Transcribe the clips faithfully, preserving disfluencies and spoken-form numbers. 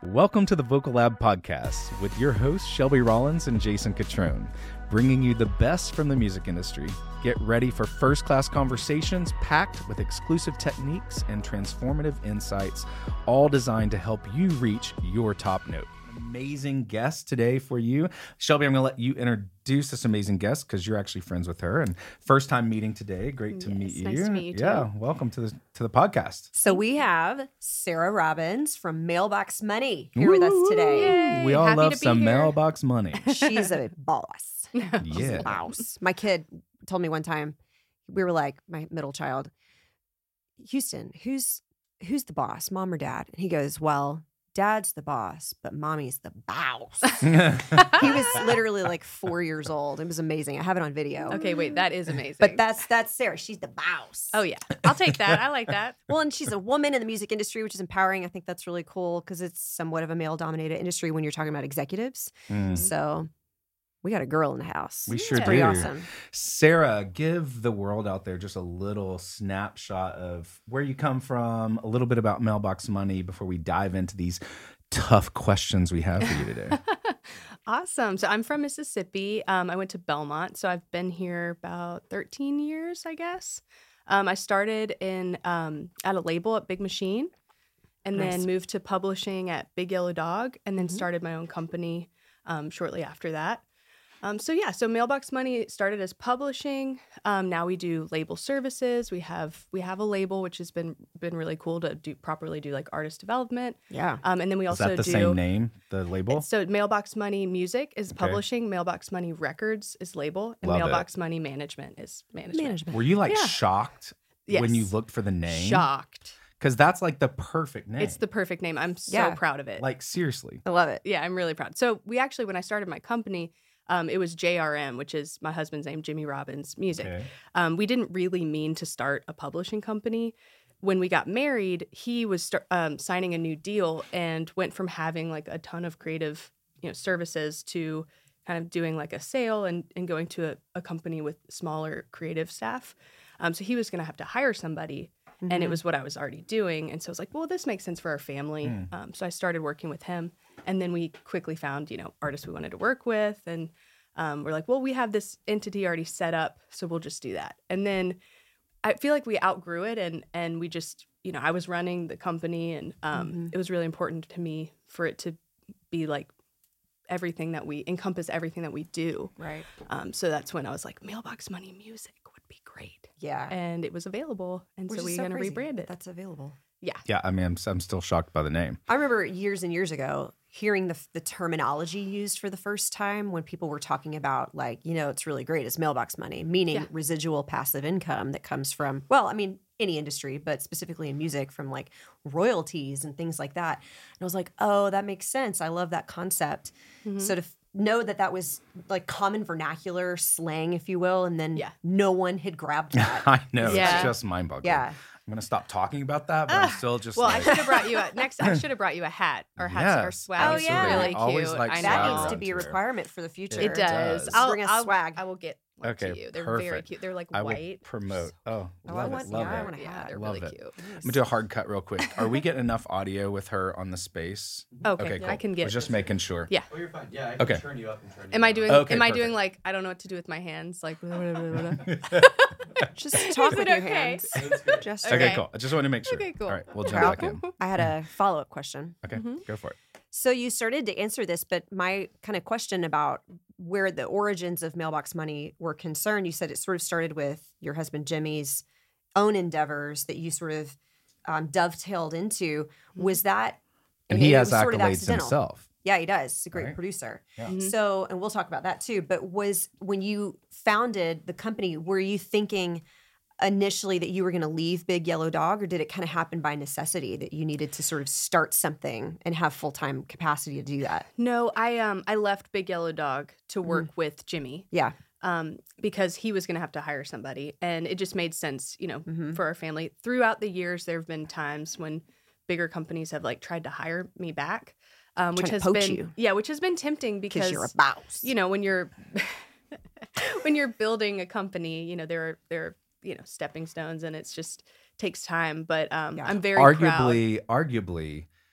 Welcome to the Vocal Lab podcast with your hosts Shelby Rollins and Jason Catrone, bringing you the best from the music industry. Get ready for first-class conversations packed with exclusive techniques and transformative insights, all designed to help you reach your top note. Amazing guest today for you. Shelby, I'm going to let you introduce this amazing guest because you're actually friends with her and first time meeting today. Great to yes, meet you. Nice to meet you too. Yeah, welcome to the to the podcast. So we have Sarah Robbins from Mailbox Money here with us today. Yay. We all Happy love to be some here. mailbox money. She's a boss. She's Yeah. a boss. My kid told me one time, we were like, my middle child, Houston, who's who's the boss, mom or dad? And he goes, well, dad's the boss, but mommy's the boss. He was literally like four years old. It was amazing. I have it on video. Okay, wait, that is amazing. But that's that's Sarah. She's the boss. oh yeah, I'll take that. I like that. Well, and she's a woman in the music industry, which is empowering. I think that's really cool because it's somewhat of a male-dominated industry when you're talking about executives. Mm. So we got a girl in the house. We sure It's pretty do. awesome. Sarah, give the world out there just a little snapshot of where you come from, a little bit about Mailbox Money before we dive into these tough questions we have for you today. Awesome. So I'm from Mississippi. Um, I went to Belmont, so I've been here about thirteen years, I guess. Um, I started in um, at a label at Big Machine, and Nice. then moved to publishing at Big Yellow Dog, and then Mhm. started my own company um, shortly after that. Um, so yeah, so Mailbox Money started as publishing. Um, now we do label services. We have we have a label, which has been been really cool to do properly do like artist development. Yeah. Um, and then we Is also that the do same name, the label? so Mailbox Money Music is Okay. publishing, Mailbox Money Records is label, and Love it. Mailbox Money Management is management. Management. Were you like Yeah. shocked Yes. when you looked for the name? Shocked. Because that's like the perfect name. It's the perfect name. I'm so Yeah. proud of it. Like, seriously. I love it. yeah, I'm really proud. So we actually, when I started my company, um, it was J R M, which is my husband's name, Jimmy Robbins Music. Okay. Um, we didn't really mean to start a publishing company. When we got married, he was start, um, signing a new deal and went from having like a ton of creative, you know, services to kind of doing like a sale and, and going to a, a company with smaller creative staff. Um, so he was going to have to hire somebody, and it Mhm. was what I was already doing. And so I was like, well, this makes sense for our family. Mm. Um, so I started working with him, and then we quickly found, you know, artists we wanted to work with, and um, we're like, well, we have this entity already set up, so we'll just do that. And then I feel like we outgrew it, and and we just, you know, I was running the company, and um, Mhm. it was really important to me for it to be like everything that we encompass everything that we do. Right. Um, so that's when I was like, Mailbox Money Music would be great, Yeah. and it was available, and Which so is we're gonna crazy rebrand that it. That's available. Yeah, I mean, I'm, I'm still shocked by the name. I remember years and years ago hearing the the terminology used for the first time when people were talking about, like, you know, it's really great. It's mailbox money, meaning Yeah. residual passive income that comes from, well, I mean, any industry, but specifically in music, from like royalties and things like that. And I was like, oh, that makes sense. I love that concept. Mhm. So to f- know that that was like common vernacular slang, if you will, and then Yeah. no one had grabbed that. I know. Yeah. It's just mind-boggling. Yeah. I'm going to stop talking about that, but I'm Ah, still just Well, like... I should have brought you a next. I should have brought you a hat or hats or Yes, swag. Oh, It's yeah. really cute. Always like I That swag know. needs to around be a here. requirement for the future. It does. does. I'll Bring us I'll- swag. I will get one Okay, to you. They're very perfect. cute. They're like I will white. promote. Oh, Oh, I love want- it. Love yeah, I it. want a Yeah, hat. they're Love really it. cute. I'm going to do a hard cut real quick. Are we getting enough audio with her on the space? Okay, Okay, cool. I can We're get. just making sure. Yeah. Oh, you're fine. Yeah, I can Okay. turn you up and turn you Am I down. doing? Okay, am I perfect. doing like I don't know what to do with my hands? Like. Just talk Is with it your okay? hands. It's good. Just Okay, Okay. cool. I just want to make sure. Okay, cool. All right, we'll jump Well, back in. I had a follow up question. Okay, Mhm. go for it. So you started to answer this, but my kind of question about where the origins of Mailbox Money were concerned, you said it sort of started with your husband Jimmy's own endeavors that you sort of um, dovetailed into. Was that? And it he was has sort of accolades accidental. himself. Yeah, he does. He's a great Right. producer. Yeah. Mhm. So, and we'll talk about that too. But was when you founded the company, were you thinking initially that you were going to leave Big Yellow Dog, or did it kind of happen by necessity that you needed to sort of start something and have full time capacity to do that? No, I um I left Big Yellow Dog to work Mm-hmm. with Jimmy. Yeah. Um, because he was going to have to hire somebody, and it just made sense, you know, Mhm. for our family. Throughout the years, there have been times when bigger companies have like tried to hire me back, um, which Trying to has poach been you. yeah, which has been tempting Because because you're a boss. you know when you're when you're building a company, you know there are there are you know stepping stones, and it's just takes time. But um, Yeah. I'm very proud. Arguably, arguably,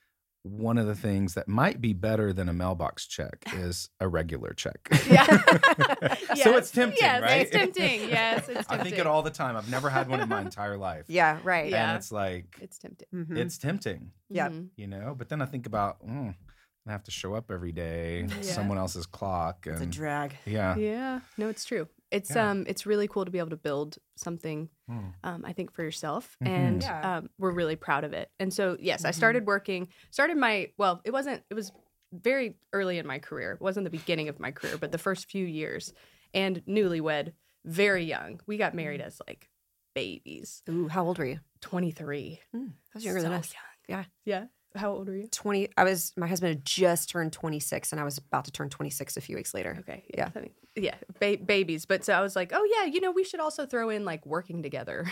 one of the things that might be better than a mailbox check is a regular check. Yeah. So Yes. it's tempting, yes, right? It's tempting. Yes, it's tempting. I think it all the time. I've never had one in my entire life. Yeah, right. Yeah. And it's like, It's tempting. Mhm. it's tempting, Yep. Mhm. you know? But then I think about, mm, I have to show up every day, Yeah. someone else's clock. It's a And drag. yeah. Yeah. No, it's true. It's Yeah. um it's really cool to be able to build something Mm. um I think for yourself Mhm. and Yeah. um we're really proud of it. And so yes, I Mhm. started working started my well, it wasn't it was very early in my career. It wasn't the beginning of my career, but the first few years and newlywed, very young. We got married as like babies. Ooh, how old were you? twenty-three. Mm, I was younger So than us. young. Yeah. Yeah. How old are you? twenty. I was, my husband had just turned twenty-six and I was about to turn twenty-six a few weeks later. Okay. Yeah. I mean, yeah. Ba- babies. But so I was like, oh, yeah, you know, we should also throw in like working together.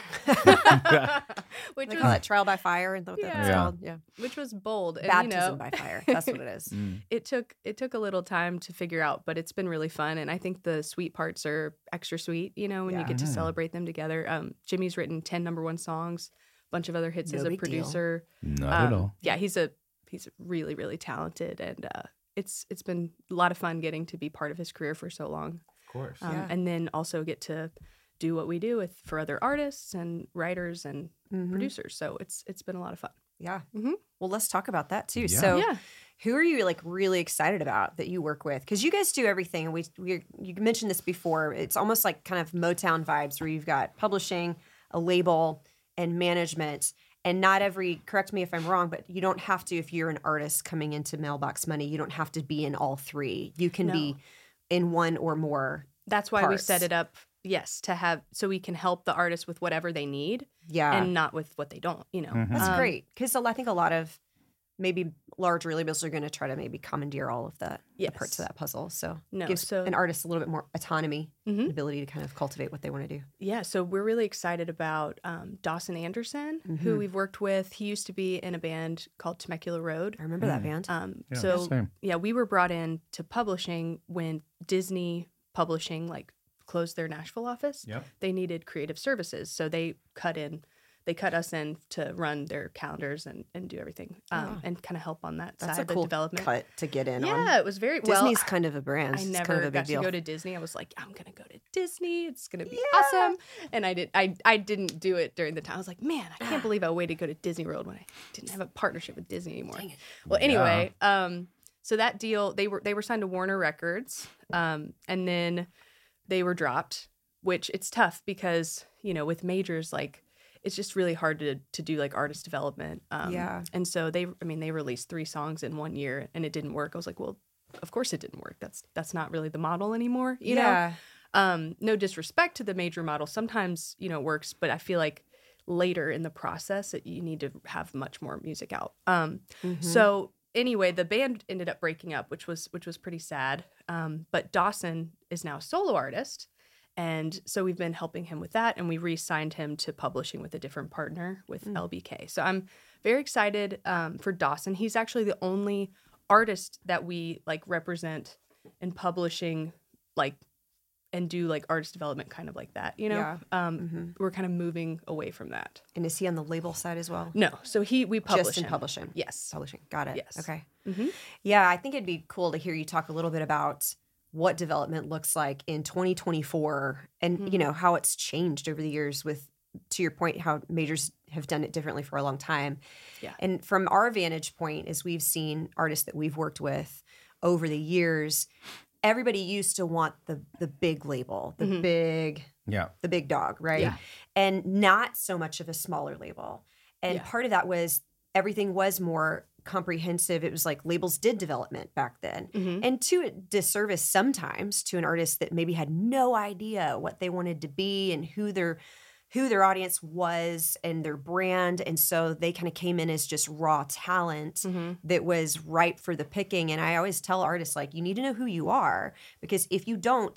which They was call it trial by fire and what that's Yeah. called. Yeah. which was bold. And, Baptism you know, by fire. That's what it is. Mm. it took it took a little time to figure out, but it's been really fun. And I think the sweet parts are extra sweet, you know, when you Yeah. get to Mhm. celebrate them together. Um, Jimmy's written ten number one songs, a bunch of other hits No as a big deal. producer. Not Um, at all. Yeah, he's a he's really, really talented, and uh, it's it's been a lot of fun getting to be part of his career for so long. Of course. Um, Yeah. And then also get to do what we do with for other artists and writers and Mhm. producers. So it's it's been a lot of fun. Yeah. Mhm. Well, let's talk about that too. Yeah. So, yeah. who are you like really excited about that you work with? Because you guys do everything. We we you mentioned this before. It's almost like kind of Motown vibes, where you've got publishing, a label, and management. And not every. Correct me if I'm wrong, but you don't have to. If you're an artist coming into Mailbox Money, you don't have to be in all three. You can No. be in one or more. That's why we Parts. set it up. Yes, to have so we can help the artist with whatever they need Yeah, and not with what they don't. You know, Mhm. that's Um, great. Because I think a lot of maybe larger labels are going to try to maybe commandeer all of the, the parts Yes. of that puzzle. So No, gives so- an artist a little bit more autonomy Mhm. and ability to kind of cultivate what they want to do. Yeah, so we're really excited about um, Dawson Anderson, who Mhm. we've worked with. He used to be in a band called Temecula Road. I remember that Mm. band. Um, Yeah, so same. yeah, we were brought in to publishing when Disney Publishing like closed their Nashville office. Yep. They needed creative services, so they cut in, they cut us in to run their calendars and, and do everything um, Oh. and kind of help on that That's side a of the cool development. cut to get in Yeah, on. it was very Disney's well. kind of a brand. I It's never kind of a big got deal. to go to Disney. I was like, I'm gonna go to Disney. It's gonna be Yeah. awesome. And I did. I I didn't do it during the time. I was like, man, I can't believe I waited to go to Disney World when I didn't have a partnership with Disney anymore. Dang it. Well, anyway, um, so that deal they were they were signed to Warner Records, um, and then they were dropped. Which it's tough because you know with majors like it's just really hard to to do like artist development. Um, Yeah. And so they, I mean, they released three songs in one year and it didn't work. I was like, well, of course it didn't work. That's that's not really the model anymore. You yeah. know, um, no disrespect to the major model. Sometimes you know it works, but I feel like later in the process that you need to have much more music out. Um, Mhm. So anyway, the band ended up breaking up, which was which was pretty sad. Um, but Dawson is now a solo artist. And so we've been helping him with that, and we re-signed him to publishing with a different partner with Mm. L B K. So I'm very excited um, for Dawson. He's actually the only artist that we like represent in publishing, like, and do like artist development, kind of like that. You know, Yeah. um, Mhm. we're kind of moving away from that. And is he on the label side as well? No, so he we publish Just in him. publishing. Yes. Publishing. Got it. Yes. Okay. Mhm. Yeah, I think it'd be cool to hear you talk a little bit about what development looks like in twenty twenty-four and, Mhm. you know, how it's changed over the years with, to your point, how majors have done it differently for a long time. Yeah. And from our vantage point, as we've seen artists that we've worked with over the years, everybody used to want the the big label, the Mhm. big Yeah. the big dog, right? Yeah. And not so much of a smaller label. And Yeah. part of that was everything was more comprehensive. It was like labels did development back then. Mhm. And to a disservice sometimes to an artist that maybe had no idea what they wanted to be and who their who their audience was and their brand. And so they kind of came in as just raw talent Mhm. that was ripe for the picking. And I always tell artists, like, you need to know who you are, because if you don't,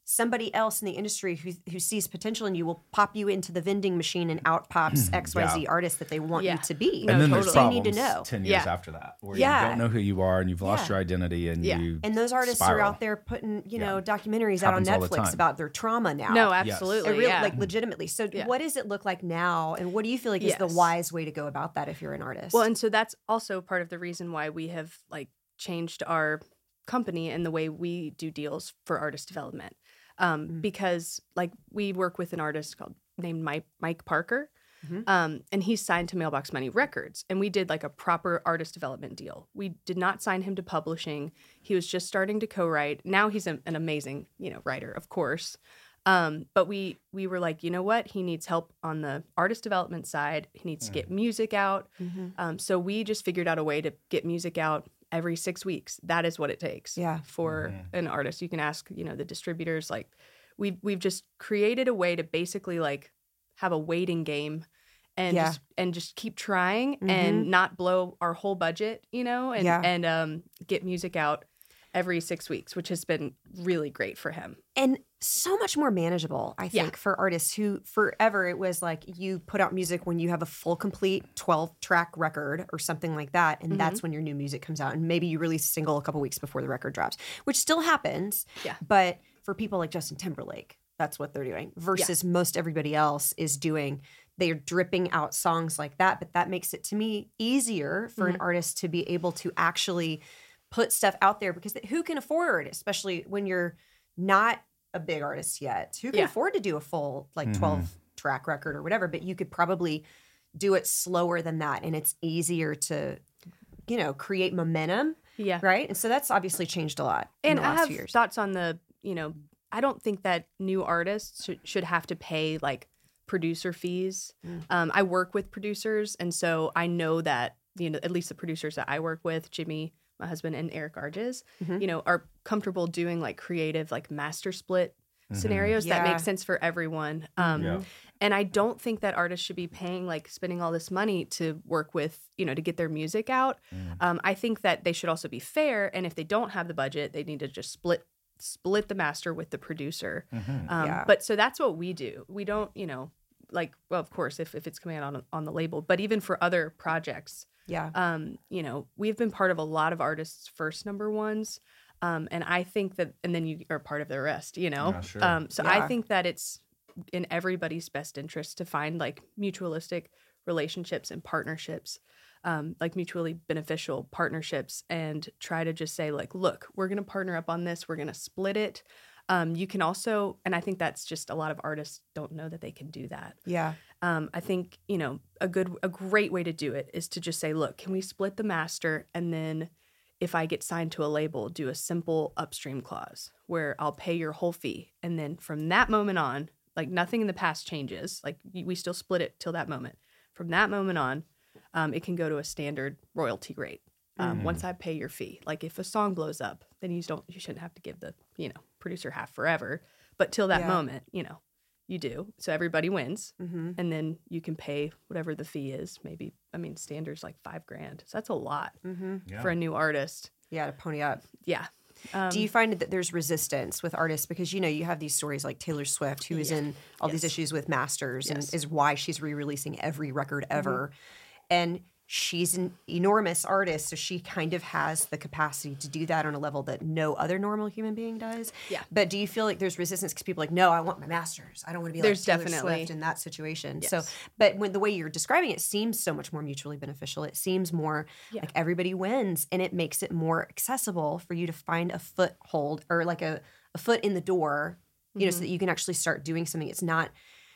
somebody else in the industry who who sees potential in you will pop you into the vending machine and out pops X Y Z Yeah. artist that they want Yeah. you to be. No, And then totally. there's So you problems need to know. ten years Yeah. after that where Yeah. you don't know who you are and you've lost Yeah. your identity and Yeah. you And those artists are spiral. out there putting, you Yeah. know, documentaries out on Happens all the Netflix time. about their trauma now. No, Yes. absolutely. It really, yeah. like legitimately. So Yeah. what does it look like now? And what do you feel like is the Yes. wise way to go about that if you're an artist? Well, and so that's also part of the reason why we have like changed our company and the way we do deals for artist development. Um, Mm. Because like we work with an artist called named Mike, Mike Parker, Mhm. um, and he's signed to Mailbox Money Records, and we did like a proper artist development deal. We did not sign him to publishing. He was just starting to co-write. Now he's a, an amazing, you know, writer, of course. Um, but we we were like, you know what? He needs help on the artist development side. He needs to get music out. Mhm. Um, so we just figured out a way to get music out every six weeks. That is what it takes Yeah. for Mhm. an artist. You can ask, you know, the distributors. Like, we've we've just created a way to basically like have a waiting game, and Yeah. just and just keep trying Mhm. and not blow our whole budget, you know, and Yeah. and um, get music out every six weeks, which has been really great for him. And so much more manageable, I Yeah. think, for artists who forever it was like you put out music when you have a full, complete twelve track record or something like that. And Mhm. that's when your new music comes out. And maybe you release a single a couple weeks before the record drops, which still happens. Yeah. But for people like Justin Timberlake, that's what they're doing versus most everybody else is doing. They're dripping out songs like that. But that makes it, to me, easier for an Mhm. artist to be able to actually put stuff out there, because who can afford, especially when you're not a big artist yet, who can Yeah. afford to do a full like Mhm. twelve track record or whatever, but you could probably do it slower than that, and it's easier to, you know, create momentum, Yeah. right? And so that's obviously changed a lot in And the I last have few years. thoughts on the, you know, I don't think that new artists should, should have to pay like producer fees. Mm. Um, I work with producers, and so I know that, you know, at least the producers that I work with, Jimmy, my husband, and Eric Arges, Mhm. you know, are comfortable doing like creative, like master split Mhm. scenarios that Yeah. make sense for everyone. Um, Yeah. And I don't think that artists should be paying, like spending all this money to work with, you know, to get their music out. Mm. Um, I think that they should also be fair. And if they don't have the budget, they need to just split split the master with the producer. Mhm. Um, Yeah. But so that's what we do. We don't, you know, like, well, of course, if, if it's coming out on, on the label, but even for other projects, Yeah. um, you know, we've been part of a lot of artists' first number ones. Um, and I think that, and then you are part of the rest, you know? Yeah, sure. Um, so Yeah. I think that it's in everybody's best interest to find like mutualistic relationships and partnerships, um, like mutually beneficial partnerships, and try to just say like, look, we're going to partner up on this. We're going to split it. Um, you can also, and I think that's just a lot of artists don't know that they can do that. Yeah. Um, I think, you know, a good, a great way to do it is to just say, look, can we split the master? And then if I get signed to a label, do a simple upstream clause where I'll pay your whole fee. And then from that moment on, like nothing in the past changes. Like we still split it till that moment. From that moment on, um, it can go to a standard royalty rate. Um, Mhm. Once I pay your fee, like if a song blows up, then you don't, you shouldn't have to give the, you know, producer half forever. But till that Yeah. moment, you know, you do. So everybody wins. Mm-hmm. And then you can pay whatever the fee is. Maybe, I mean, standard's like five grand. So that's a lot Mm-hmm. Yeah. for a new artist. Yeah, to pony up. Yeah. Um, Do you find that there's resistance with artists because, you know, you have these stories like Taylor Swift, who is Yeah. in all these Yes. issues with masters Yes. and is why she's re-releasing every record ever. And she's an enormous artist, so she kind of has the capacity to do that on a level that no other normal human being does. Yeah. But do you feel like there's resistance because people are like, no, I want my masters. I don't want to be There's like Taylor definitely- Swift in that situation. So, Yes. but when the way you're describing it seems so much more mutually beneficial. It seems more Yeah. like everybody wins, and it makes it more accessible for you to find a foothold or like a, a foot in the door, you know, so Mhm. that you can actually start doing something. It's not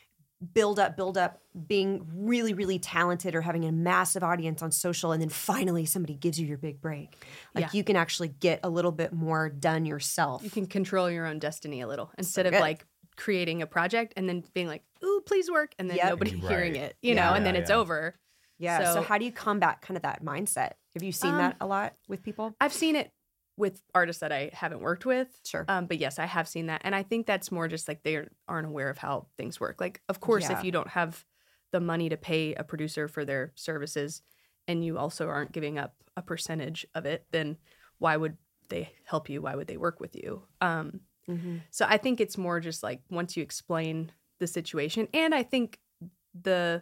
build up, build up, being really, really talented or having a massive audience on social, and then finally somebody gives you your big break. Like Yeah. you can actually get a little bit more done yourself. you can control your own destiny a little instead of good. like creating a project and then being like, ooh, please work. And then Yep. nobody Right. hearing it, you Yeah. know, and Yeah, then it's yeah. over. Yeah. So, So- how do you combat kind of that mindset? Have you seen Um, that a lot with people? I've seen it with artists that I haven't worked with. Sure. Um, but yes, I have seen that. And I think that's more just like they aren't aware of how things work. Like, of course, Yeah. if you don't have the money to pay a producer for their services and you also aren't giving up a percentage of it, then why would they help you? Why would they work with you? Um, Mm-hmm. So I think it's more just like once you explain the situation. And I think the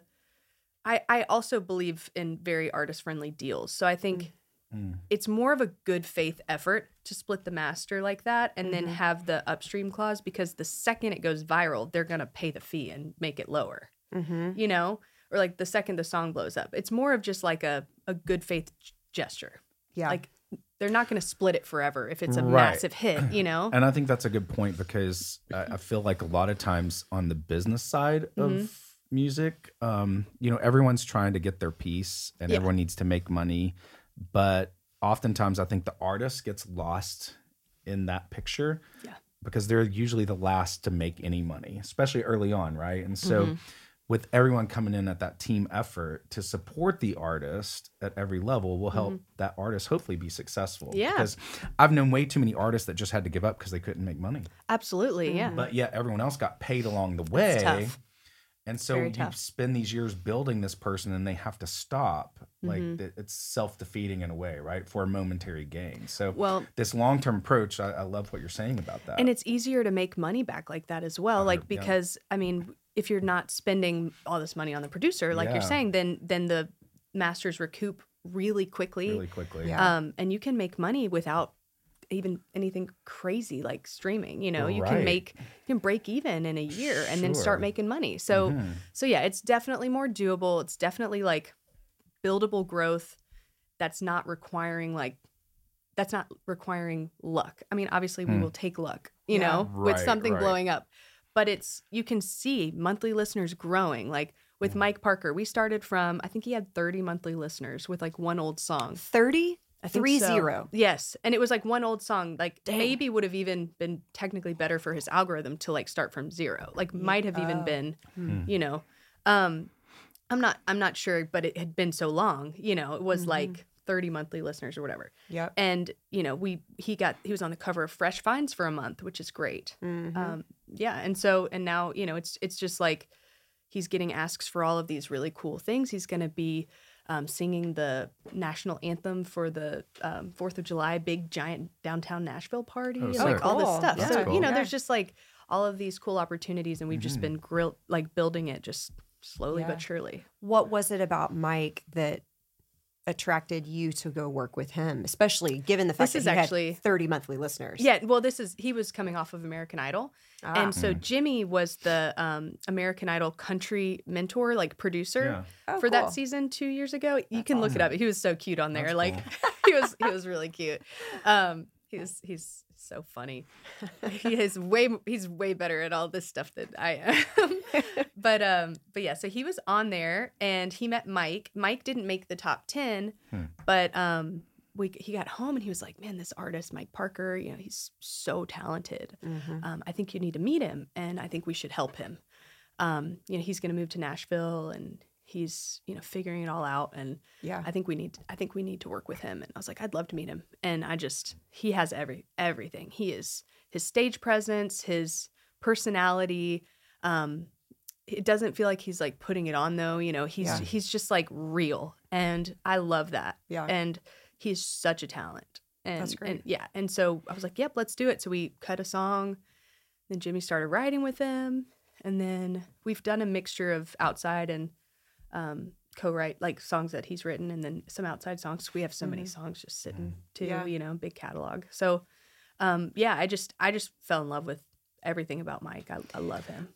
I I also believe in very artist friendly deals. So I think Mm. it's more of a good faith effort to split the master like that and then Mhm. have the upstream clause, because the second it goes viral, they're going to pay the fee and make it lower, Mm-hmm. you know, or like the second the song blows up. It's more of just like a, a good faith g- gesture. Yeah. Like they're not going to split it forever if it's a Right. massive hit, you know? And I think that's a good point, because I, I feel like a lot of times on the business side of Mhm. music, um, you know, everyone's trying to get their piece and Yeah. everyone needs to make money. But oftentimes I think the artist gets lost in that picture Yeah. because they're usually the last to make any money, especially early on, right? And so Mhm. with everyone coming in at that team effort to support the artist at every level will help that artist hopefully be successful. Yeah. Because I've known way too many artists that just had to give up because they couldn't make money. Absolutely. Yeah. But yet everyone else got paid along the way. It's tough. And so Very you tough. spend these years building this person and they have to stop. Like Mhm. it- it's self-defeating in a way, right? For a momentary gain. So Well, this long-term approach, I, I love what you're saying about that. and it's easier to make money back like that as well. Like, hundred- yeah. because I mean, if you're not spending all this money on the producer, like Yeah. you're saying, then then the masters recoup really quickly. really quickly. Yeah. Um, and you can make money without even anything crazy like streaming. You know, you can Right. make you can break even in a year and then Sure. start making money. So Mhm. so yeah, it's definitely more doable. It's definitely like buildable growth that's not requiring like that's not requiring luck. I mean, obviously we Hmm. will take luck, you Yeah. know, with Right, something right. blowing up. But it's you can see monthly listeners growing. Like with Mike Parker, we started from I think he had thirty monthly listeners with like one old song. thirty? I think Three so. zero. Yes, and it was like one old song. Like Dang. maybe would have even been technically better for his algorithm to like start from zero. Like might have even Oh. been, Hmm. you know, um, I'm not I'm not sure, but it had been so long. You know, it was Mhm. like thirty monthly listeners or whatever. Yep. And you know, we he got he was on the cover of Fresh Finds for a month, which is great. Mhm. Um, yeah, and so and now you know it's it's just like he's getting asks for all of these really cool things. He's going to be um, singing the national anthem for the um, Fourth of July big giant downtown Nashville party, Oh, and sick. like all this Cool. stuff. That's so cool. you know, Yeah. there's just like all of these cool opportunities, and we've just Mhm. been grill like building it just slowly Yeah. but surely. What was it about Mike that attracted you to go work with him, especially given the fact This that is he actually- had thirty monthly listeners? Yeah, well, this is he was coming off of American Idol. Ah. And so Jimmy was the um, American Idol country mentor, like producer Yeah. Oh, for cool. that season two years ago. You That's can look it up. awesome. He was so cute on there. That's like he was he was really cute. Um, he's he's so funny. He is way he's way better at all this stuff than I am. but um, but yeah, so he was on there and he met Mike. Mike didn't make the top ten, Hmm. but um. We, he got home and he was like, man, this artist, Mike Parker, you know, he's so talented. Mhm. Um, I think you need to meet him and I think we should help him. Um, you know, he's going to move to Nashville and he's, you know, figuring it all out. And Yeah. I think we need, I think we need to work with him. And I was like, I'd love to meet him. And I just, he has every, everything. He is his stage presence, his personality. Um, it doesn't feel like he's like putting it on though. You know, he's, Yeah. he's just like real. And I love that. Yeah. And he's such a talent. And, That's great. and yeah. And so I was like, yep, let's do it. So we cut a song. Then Jimmy started writing with him. And then we've done a mixture of outside and um, co-write like songs that he's written and then some outside songs. We have so many songs just sitting too, Yeah. you know, big catalog. So um, yeah, I just I just fell in love with everything about Mike. I, I love him.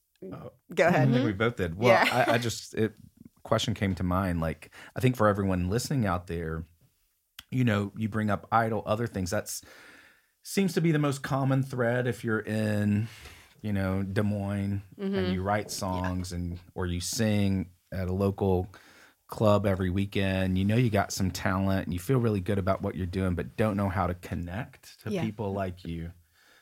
Go I ahead. think we both did. Well, Yeah. I, I just it question came to mind. Like I think for everyone listening out there, you know, you bring up Idol, other things. That's seems to be the most common thread if you're in, you know, Des Moines and you write songs and or you sing at a local club every weekend. You know, you got some talent and you feel really good about what you're doing, but don't know how to connect to Yeah. people like you.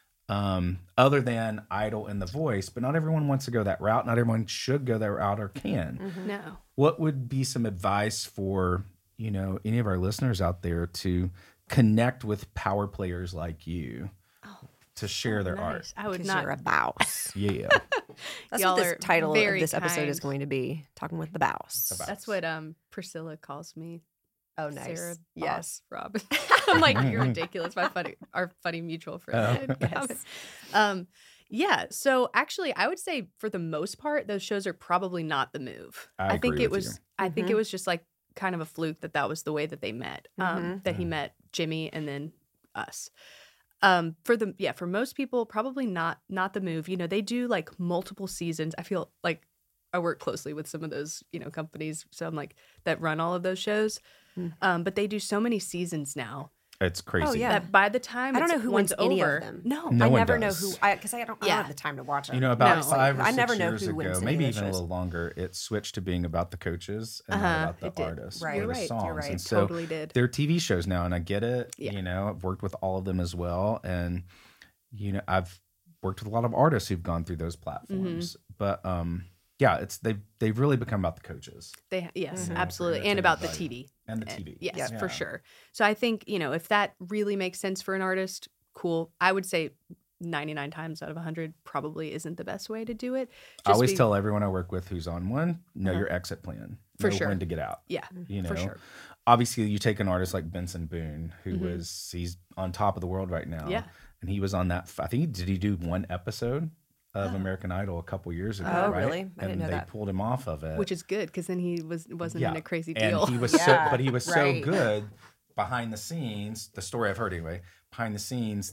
Um, other than Idol and The Voice, but not everyone wants to go that route. Not everyone should go that route or can. Mm-hmm. No. What would be some advice for, you know, any of our listeners out there to connect with power players like you to share their art? Nice. I would Because not. you're a boss. Yeah. That's Y'all what this are title of very this episode is kind. going to be. Talking with the boss. The boss. That's what um Priscilla calls me. Oh, nice. Sarah Yes. Boss Rob. I'm like, you're ridiculous. My funny, our funny mutual friend. Oh. Yes. Um, yeah. So actually, I would say for the most part, those shows are probably not the move. I think agree it with was. you. I think Mhm. it was just like kind of a fluke that that was the way that they met. Um, Mhm. that he Mhm. met Jimmy and then us. Um, for the yeah, for most people, probably not not the move. You know, they do like multiple seasons. I feel like I work closely with some of those, you know, companies. So I'm like that run all of those shows. Mm. Um, but they do so many seasons now It's crazy. Oh, yeah. that by the time I don't it's- know who one's wins any of over, them. No, No I one never does. know who I because I don't, I don't Yeah. have the time to watch them. You know, about No. five or I six never know years who ago, wins any maybe of those even a shows. little longer, it switched to being about the coaches and Uh-huh, not about it the did. artists Right. or You're the right. songs. You're right. And so Totally did. they're T V shows now, and I get it. Yeah. You know, I've worked with all of them as well, and you know, I've worked with a lot of artists who've gone through those platforms. Mm-hmm. But um, yeah, it's they've they've really become about the coaches They yes, Mhm. absolutely, Entertainment and about the value. T V. and the Uh, T V. Yes, Yeah. for sure. So I think, you know, if that really makes sense for an artist, cool. I would say ninety-nine times out of one hundred probably isn't the best way to do it. I always be- tell everyone I work with who's on one, know Uh-huh. your exit plan. For know sure. when to get out. Yeah, You know, for sure. obviously you take an artist like Benson Boone, who Mhm. was he's on top of the world right now. Yeah. And he was on that. I think did he do one episode of Oh. American Idol a couple years ago? Oh, right? really? I and didn't know they that. pulled him off of it. Which is good because then he was wasn't Yeah. in a crazy and deal. he was Yeah, so, but he was so right. good behind the scenes. The story I've heard anyway, behind the scenes,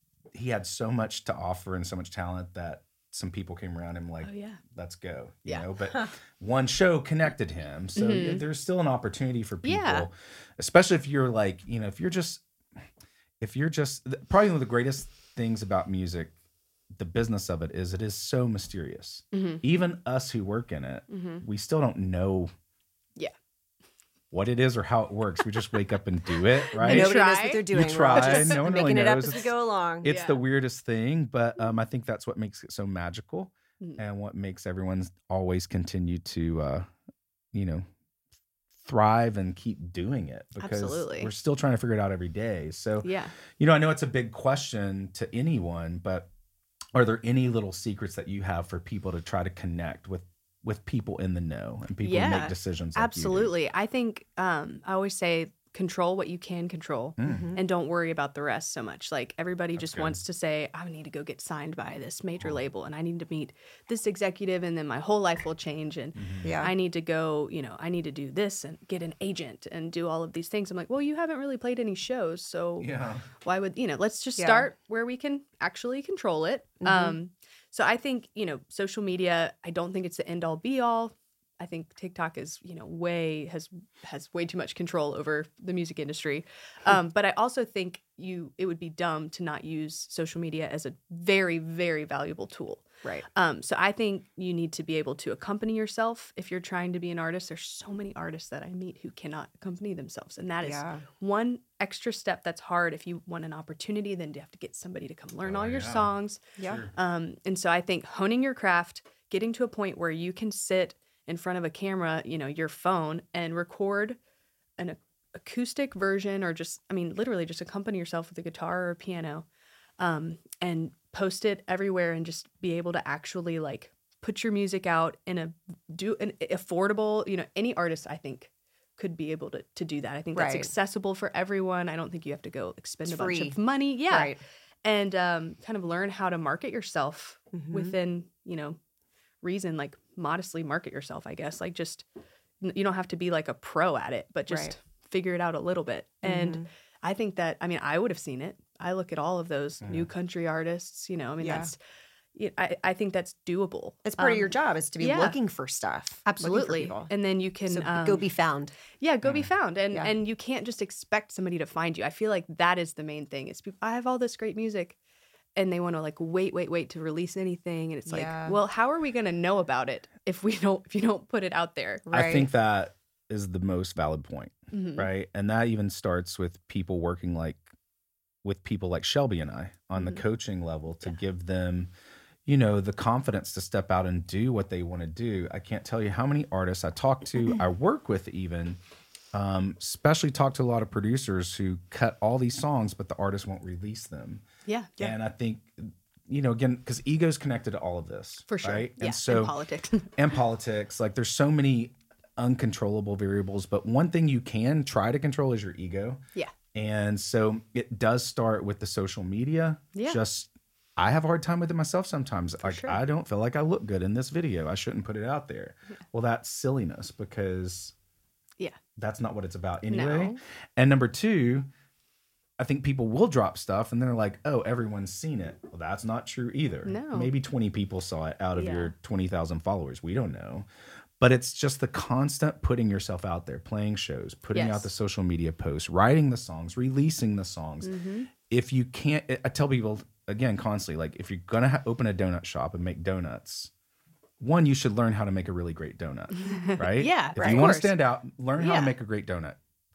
he had so much to offer and so much talent that some people came around him like, oh yeah, let's go. You Yeah. know, but one show connected him. So Mhm. there's still an opportunity for people, Yeah. especially if you're like, you know, if you're just, if you're just, probably one of the greatest things about music, the business of it is it is so mysterious. hmm Even us who work in it, hmm we still don't know Yeah. what it is or how it works. We just wake up and do it, You right? Nobody knows try. what they're You doing. We're try. all just No one making really it up knows. as we It's- go along. It's Yeah. the weirdest thing, but um, I think that's what makes it so magical Mhm. and what makes everyone always continue to, uh, you know, thrive and keep doing it because Absolutely. we're still trying to figure it out every day. So, Yeah. you know, I know it's a big question to anyone, but are there any little secrets that you have for people to try to connect with with people in the know and people who Yeah, make decisions? Like Absolutely. I think um, I always say control what you can control. You do? Mm. Mhm. And don't worry about the rest so much. Like everybody That's just good. wants to say, I need to go get signed by this major Mhm. label and I need to meet this executive and then my whole life will change. And Mhm. Yeah. I need to go, you know, I need to do this and get an agent and do all of these things. I'm like, well, you haven't really played any shows. So Yeah. why would, you know, let's just Yeah. start where we can actually control it. Mhm. Um, so I think, you know, social media, I don't think it's the end all be all. I think TikTok is, you know, way has has way too much control over the music industry. Um, but I also think you it would be dumb to not use social media as a very, very valuable tool. Right. Um, so I think you need to be able to accompany yourself if you're trying to be an artist. There's so many artists that I meet who cannot accompany themselves, and that is Yeah. one extra step that's hard. If you want an opportunity, then you have to get somebody to come learn Oh, all your yeah. songs. Yeah. Sure. Um, and so I think honing your craft, getting to a point where you can sit in front of a camera, you know, your phone, and record an ac- acoustic version, or just, I mean, literally just accompany yourself with a guitar or a piano, um, and post it everywhere, and just be able to actually like put your music out in a do an affordable, you know, any artist I think could be able to to do that. I think that's Right. accessible for everyone. I don't think you have to go expend It's a bunch free. of money. Yeah. Right. And um, kind of learn how to market yourself Mhm. within, you know, reason, like modestly market yourself, I guess. Like just, n- you don't have to be like a pro at it, but just Right. figure it out a little bit. And Mhm. I think that, I mean, I would have seen it. I look at all of those Mhm. new country artists, you know, I mean, Yeah. that's, y- I, I think that's doable. It's part of Um, your job is to be yeah. looking for stuff. looking for Absolutely. people. And then you can So um, go be found. yeah, go be Mm. found. And Yeah. and you can't just expect somebody to find you. I feel like that is the main thing. Is people, I have all this great music, and they want to like wait, wait, wait to release anything. And it's like, Yeah. well, how are we going to know about it if we don't if you don't put it out there? Right. I think that is the most valid point, Mhm. right? And that even starts with people working like with people like Shelby and I on the Mhm. coaching level to Yeah. give them, you know, the confidence to step out and do what they want to do. I can't tell you how many artists I talk to, I work with even, um, especially talk to a lot of producers who cut all these songs, but the artist won't release them. Yeah, yeah, And I think, you know, again, because ego's connected to all of this. for sure. Right? Yeah, And so, and politics. and politics, like there's so many uncontrollable variables, but one thing you can try to control is your ego. Yeah. And so it does start with the social media. Yeah. Just, I have a hard time with it myself sometimes. For like, sure. I don't feel like I look good in this video. I shouldn't put it out there. Yeah. Well, that's silliness because Yeah. that's not what it's about anyway. No. And number two, I think people will drop stuff and they're like, oh, everyone's seen it. Well, that's not true either. No. Maybe twenty people saw it out of Yeah. your twenty thousand followers. We don't know. But it's just the constant putting yourself out there, playing shows, putting Yes. out the social media posts, writing the songs, releasing the songs. Mm-hmm. If you can't, I tell people again constantly, like if you're going to ha- open a donut shop and make donuts, one, you should learn how to make a really great donut, right? Yeah, If right. you Of want to course. stand out, learn how Yeah. to make a great donut.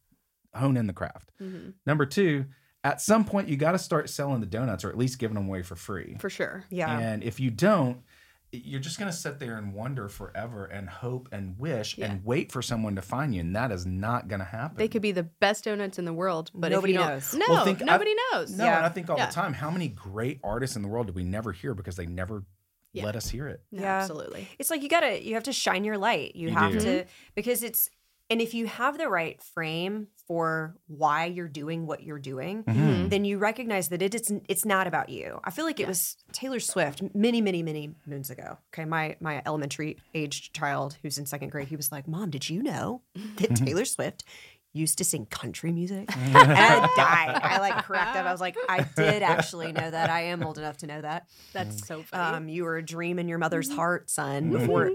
Hone in the craft. Mm-hmm. Number two, at some point you got to start selling the donuts or at least giving them away for free. For sure. Yeah. And if you don't, you're just going to sit there and wonder forever and hope and wish Yeah. and wait for someone to find you. And that is not going to happen. They could be the best donuts in the world, but Nobody if you don't, knows. No, Well, think- nobody knows. No, Yeah. and I think all Yeah. the time, how many great artists in the world do we never hear because they never Yeah. let us hear it? No, Yeah. absolutely. It's like you gotta you have to shine your light. You, You have do. to because it's and if you have the right frame for why you're doing what you're doing, Mhm. then you recognize that it is it's not about you. I feel like it Yeah. was Taylor Swift many, many, many moons ago. Okay, my my elementary aged child who's in second grade, he was like, "Mom, did you know that Taylor Swift used to sing country music?" And I died. I like corrected. I was like, "I did actually know that. I am old enough to know that. That's so funny. Um, you were a dream in your mother's Mm-hmm. heart, son." Before,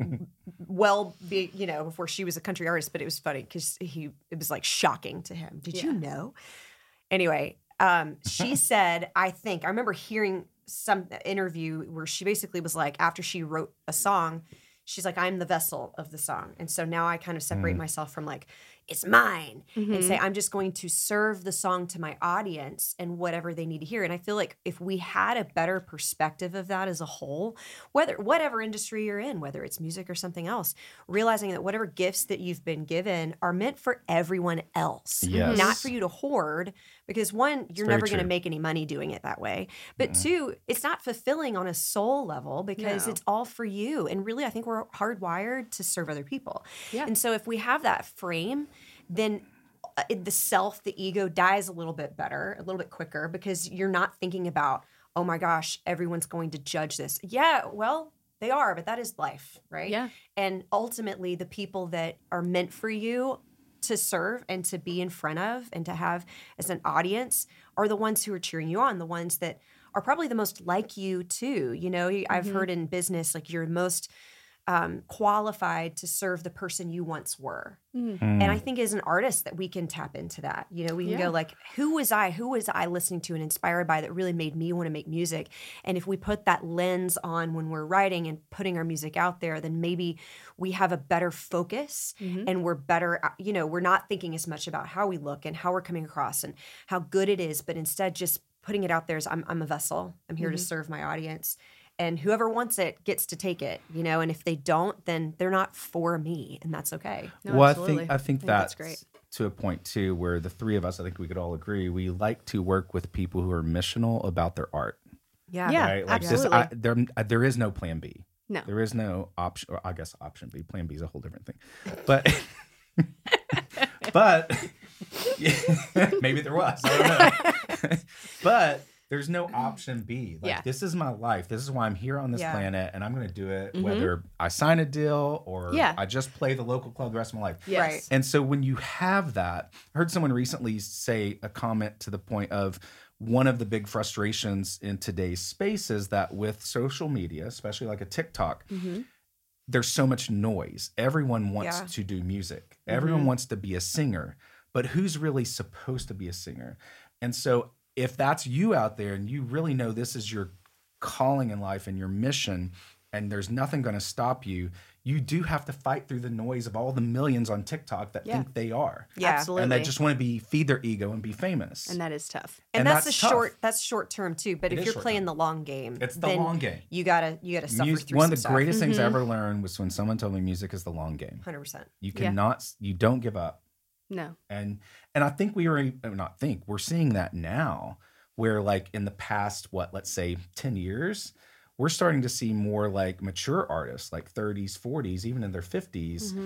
well, be you know, before she was a country artist. But it was funny because he it was like shocking to him. Did you Yeah. know? Anyway, um, she said, I think I remember hearing some interview where she basically was like, after she wrote a song, she's like, I'm the vessel of the song, and so now I kind of separate Mm. myself from like, it's mine, and Mhm. say I'm just going to serve the song to my audience and whatever they need to hear. And I feel like if we had a better perspective of that as a whole, whether whatever industry you're in, whether it's music or something else, realizing that whatever gifts that you've been given are meant for everyone else, Yes. not for you to hoard. Because one, you're very never going to true. make any money doing it that way. But Mm-mm. two, it's not fulfilling on a soul level because No. it's all for you. And really, I think we're hardwired to serve other people. Yeah. And so if we have that frame, then uh, the self, the ego dies a little bit better, a little bit quicker because you're not thinking about, oh my gosh, everyone's going to judge this. Yeah, well, they are, but that is life, right? Yeah. And ultimately, the people that are meant for you to serve and to be in front of and to have as an audience are the ones who are cheering you on, the ones that are probably the most like you too. You know, I've Mhm. heard in business, like you're most um, qualified to serve the person you once were. Mm. Mm. And I think as an artist that we can tap into that. You know, we can Yeah. go like, who was I? Who was I listening to and inspired by that really made me want to make music? And if we put that lens on when we're writing and putting our music out there, then maybe we have a better focus Mhm. and we're better, uh, you know, we're not thinking as much about how we look and how we're coming across and how good it is, but instead just putting it out there as I'm, I'm a vessel. I'm here to Mhm. serve my audience. And whoever wants it gets to take it, you know. And if they don't, then they're not for me, and that's okay. No, well, absolutely. I think I think that's that's, great. to a point too, where the three of us, I think we could all agree, we like to work with people who are missional about their art. Yeah, Yeah. Right? Like absolutely. this, I, there, there is no plan B. No. There is no option. Or I guess option B. Plan B is a whole different thing. But but maybe there was. I don't know. But there's no option B. Like Yeah. this is my life. This is why I'm here on this Yeah. planet, and I'm going to do it Mhm. whether I sign a deal or Yeah. I just play the local club the rest of my life. Yes. Right. And so when you have that, I heard someone recently say a comment to the point of one of the big frustrations in today's space is that with social media, especially like a TikTok, Mhm. there's so much noise. Everyone wants Yeah. to do music. Everyone Mhm. wants to be a singer, but who's really supposed to be a singer? And so if that's you out there and you really know this is your calling in life and your mission, and there's nothing going to stop you, you do have to fight through the noise of all the millions on TikTok that Yeah. think they are. Yeah. Absolutely. And that just want to be feed their ego and be famous. And that is tough. And, And that's, that's the tough. short. That's short term too. But It if is you're short playing term. the long game, It's the then long game. You gotta you gotta suffer Mus- through one some of the stuff. greatest things I Mhm. ever learned was when someone told me music is the long game. Hundred percent. You Yeah. cannot, you don't give up. No. And and I think we were uh, not think we're seeing that now, where like in the past, what let's say ten years, we're starting to see more like mature artists, like thirties, forties, even in their fifties, Mhm.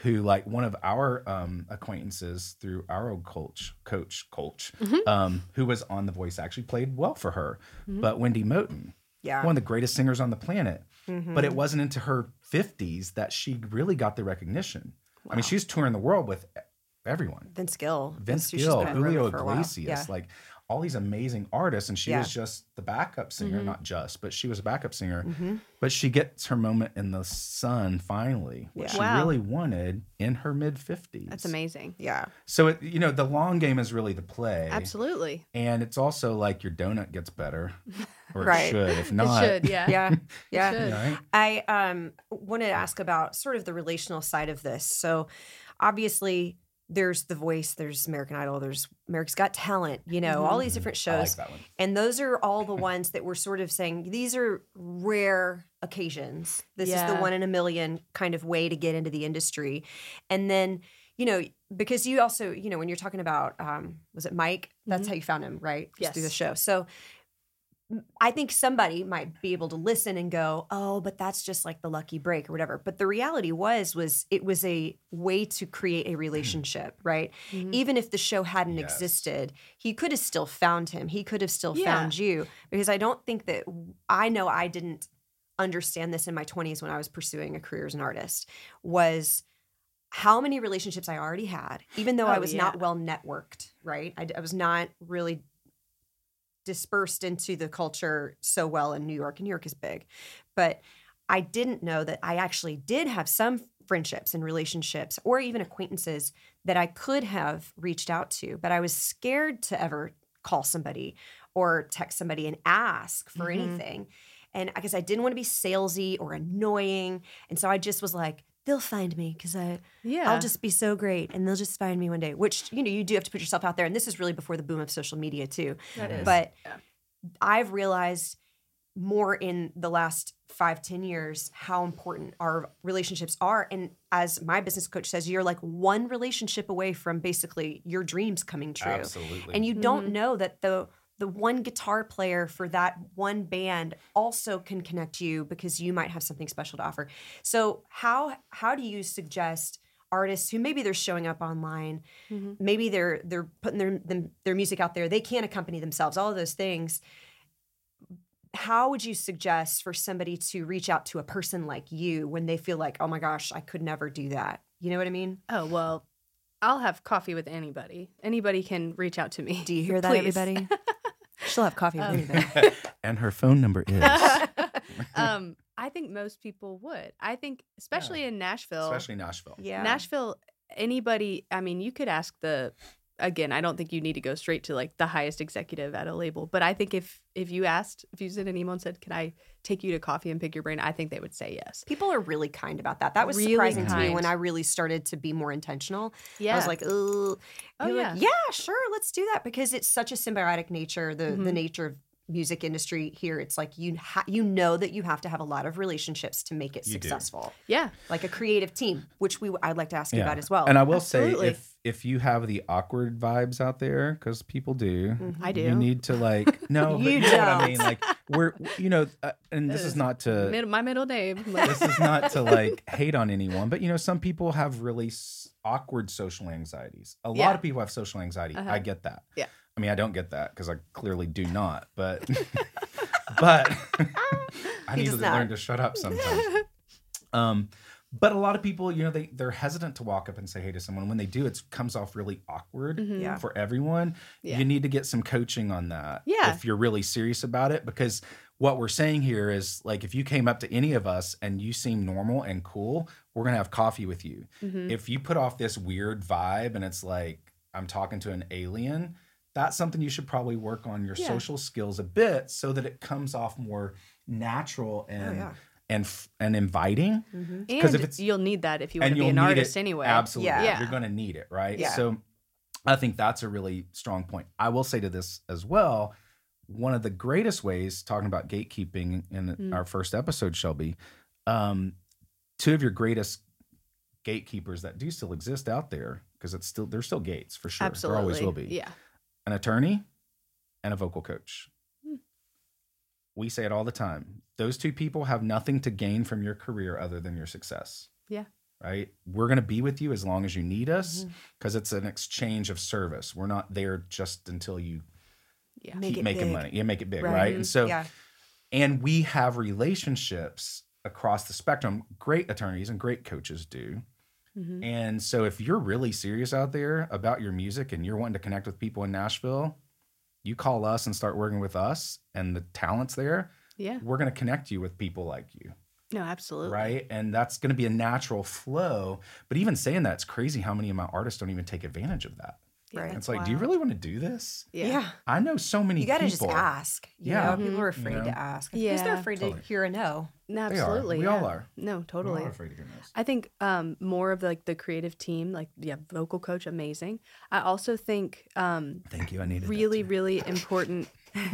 who like one of our um, acquaintances through our old coach, coach, coach, Mhm. um, who was on The Voice, actually played well for her. Mhm. But Wendy Moten, Yeah. one of the greatest singers on the planet. Mhm. But it wasn't into her fifties that she really got the recognition. I mean, Wow. she was touring the world with everyone. Vince Gill. Vince That's who she's Gill, been Julio with for a while. Iglesias, Yeah. like all these amazing artists. And she Yeah. was just the backup singer, Mhm. not just, but she was a backup singer. Mhm. But she gets her moment in the sun finally, which Yeah. she Wow. really wanted in her mid fifties. That's amazing. Yeah. So, it, you know, the long game is really the play. Absolutely. And it's also like your donut gets better, or Right. it should. If not, It should, yeah. Yeah. Yeah. should. right? I um wanted to ask about sort of the relational side of this. So obviously there's The Voice, there's American Idol, there's America's Got Talent, you know, all these different I like shows. that one. And those are all the ones that we're sort of saying these are rare occasions. This is the Yeah. one in a million kind of way to get into the industry. And then, you know, because you also, you know, when you're talking about um was it Mike? That's Mhm. how you found him, right? Just Through the Yes. show. So I think somebody might be able to listen and go, "Oh, but that's just like the lucky break or whatever." But the reality was was it was a way to create a relationship, right? Mhm. Even if the show hadn't Yes. existed, he could have still found him. He could have still Yeah. found you because I don't think that I know I didn't understand this in my twenties when I was pursuing a career as an artist was how many relationships I already had, even though I Oh, was yeah. not well networked, right? I, I was not really dispersed into the culture so well in New York, and New York is big. But I didn't know that I actually did have some friendships and relationships or even acquaintances that I could have reached out to, but I was scared to ever call somebody or text somebody and ask for Mhm. anything. And I guess I didn't want to be salesy or annoying. And so I just was like, they'll find me because I Yeah. I'll just be so great and they'll just find me one day, which, you know, you do have to put yourself out there. And this is really before the boom of social media too. That is. But Yeah. I've realized more in the last five, ten years how important our relationships are. And as my business coach says, you're like one relationship away from basically your dreams coming true. Absolutely. And you don't Mhm. know that the the one guitar player for that one band also can connect you because you might have something special to offer. So how how do you suggest artists who maybe they're showing up online, Mhm. maybe they're they're putting their them, their music out there, they can't accompany themselves, all of those things. How would you suggest for somebody to reach out to a person like you when they feel like, oh my gosh, I could never do that? You know what I mean? Oh, well, I'll have coffee with anybody. Anybody can reach out to me. Do you hear that, Please. everybody? She'll have coffee with Um, anybody. And her phone number is. um, I think most people would. I think, especially in Nashville, Especially Nashville. Yeah. Nashville, anybody, I mean, you could ask the, again, I don't think you need to go straight to like the highest executive at a label, but I think if if you asked, if you sent an email and said, can I take you to coffee and pick your brain, I think they would say yes. People are really kind about that. That was Really surprising to me kind. when I really started to be more intentional. Yeah. I was like, oh, Oh, yeah. yeah, sure, let's do that because it's such a symbiotic nature. The the Mhm. nature of music industry here, it's like you ha- you know that you have to have a lot of relationships to make it You do. successful. yeah. Like a creative team, which we I'd like to ask you Yeah. about as well. And I will Absolutely. say, if if you have the awkward vibes out there, because people do, Mhm. I do. you need to like no, but You you know what I don't. mean. Like we're, you know, uh, and this That is is not to Mid- my middle name. Like, this is not to like hate on anyone, but you know, some people have really s- awkward social anxieties. A Yeah. lot of people have social anxiety. Uh-huh. I get that. Yeah. I mean, I don't get that because I clearly do not. But but I He need does to not. learn to shut up sometimes. Um, but a lot of people, you know, they they're hesitant to walk up and say hey to someone. When they do, it comes off really awkward Mhm. Yeah. for everyone. Yeah. You need to get some coaching on that. Yeah. If you're really serious about it, because what we're saying here is like if you came up to any of us and you seem normal and cool, we're gonna have coffee with you. Mhm. If you put off this weird vibe and it's like I'm talking to an alien, that's something you should probably work on your Yeah. social skills a bit so that it comes off more natural Oh, and yeah. and f- and inviting. Mhm. 'Cause And if it's- you'll need that if you want and to be you'll an need artist it anyway. Absolutely. Yeah. Yeah. You're going to need it, right? Yeah. So I think that's a really strong point. I will say to this as well, one of the greatest ways, talking about gatekeeping in Mm. our first episode, Shelby, um, two of your greatest gatekeepers that do still exist out there, because it's still there's still gates for sure. Absolutely. There always will be. Yeah. An attorney and a vocal coach. Hmm. We say it all the time. Those two people have nothing to gain from your career other than your success. Yeah. right? We're going to be with you as long as you need us Mhm. because it's an exchange of service. We're not there just until you Yeah. Make keep it making big. money. You make it big, Right. right? Mhm. And so, Yeah. and we have relationships across the spectrum. Great attorneys and great coaches do. Mhm. And so if you're really serious out there about your music and you're wanting to connect with people in Nashville, you call us and start working with us and the talents there, Yeah. we're going to connect you with people like you, No, absolutely. right? And that's going to be a natural flow. But even saying that, it's crazy how many of my artists don't even take advantage of that. Yeah, Right. that's It's like, do you wild. really want to do this? Yeah. Yeah. I know so many You got to just people. ask. You Yeah. know, people are Mhm. afraid You know? to ask. Because they're Yeah. afraid Totally. to hear a no. No, They are. absolutely. We yeah. all are. No, We're totally. all afraid to hear this. I think um, more of like the creative team, like yeah, vocal coach, amazing. I also think um, Thank you. I needed really, that too. really important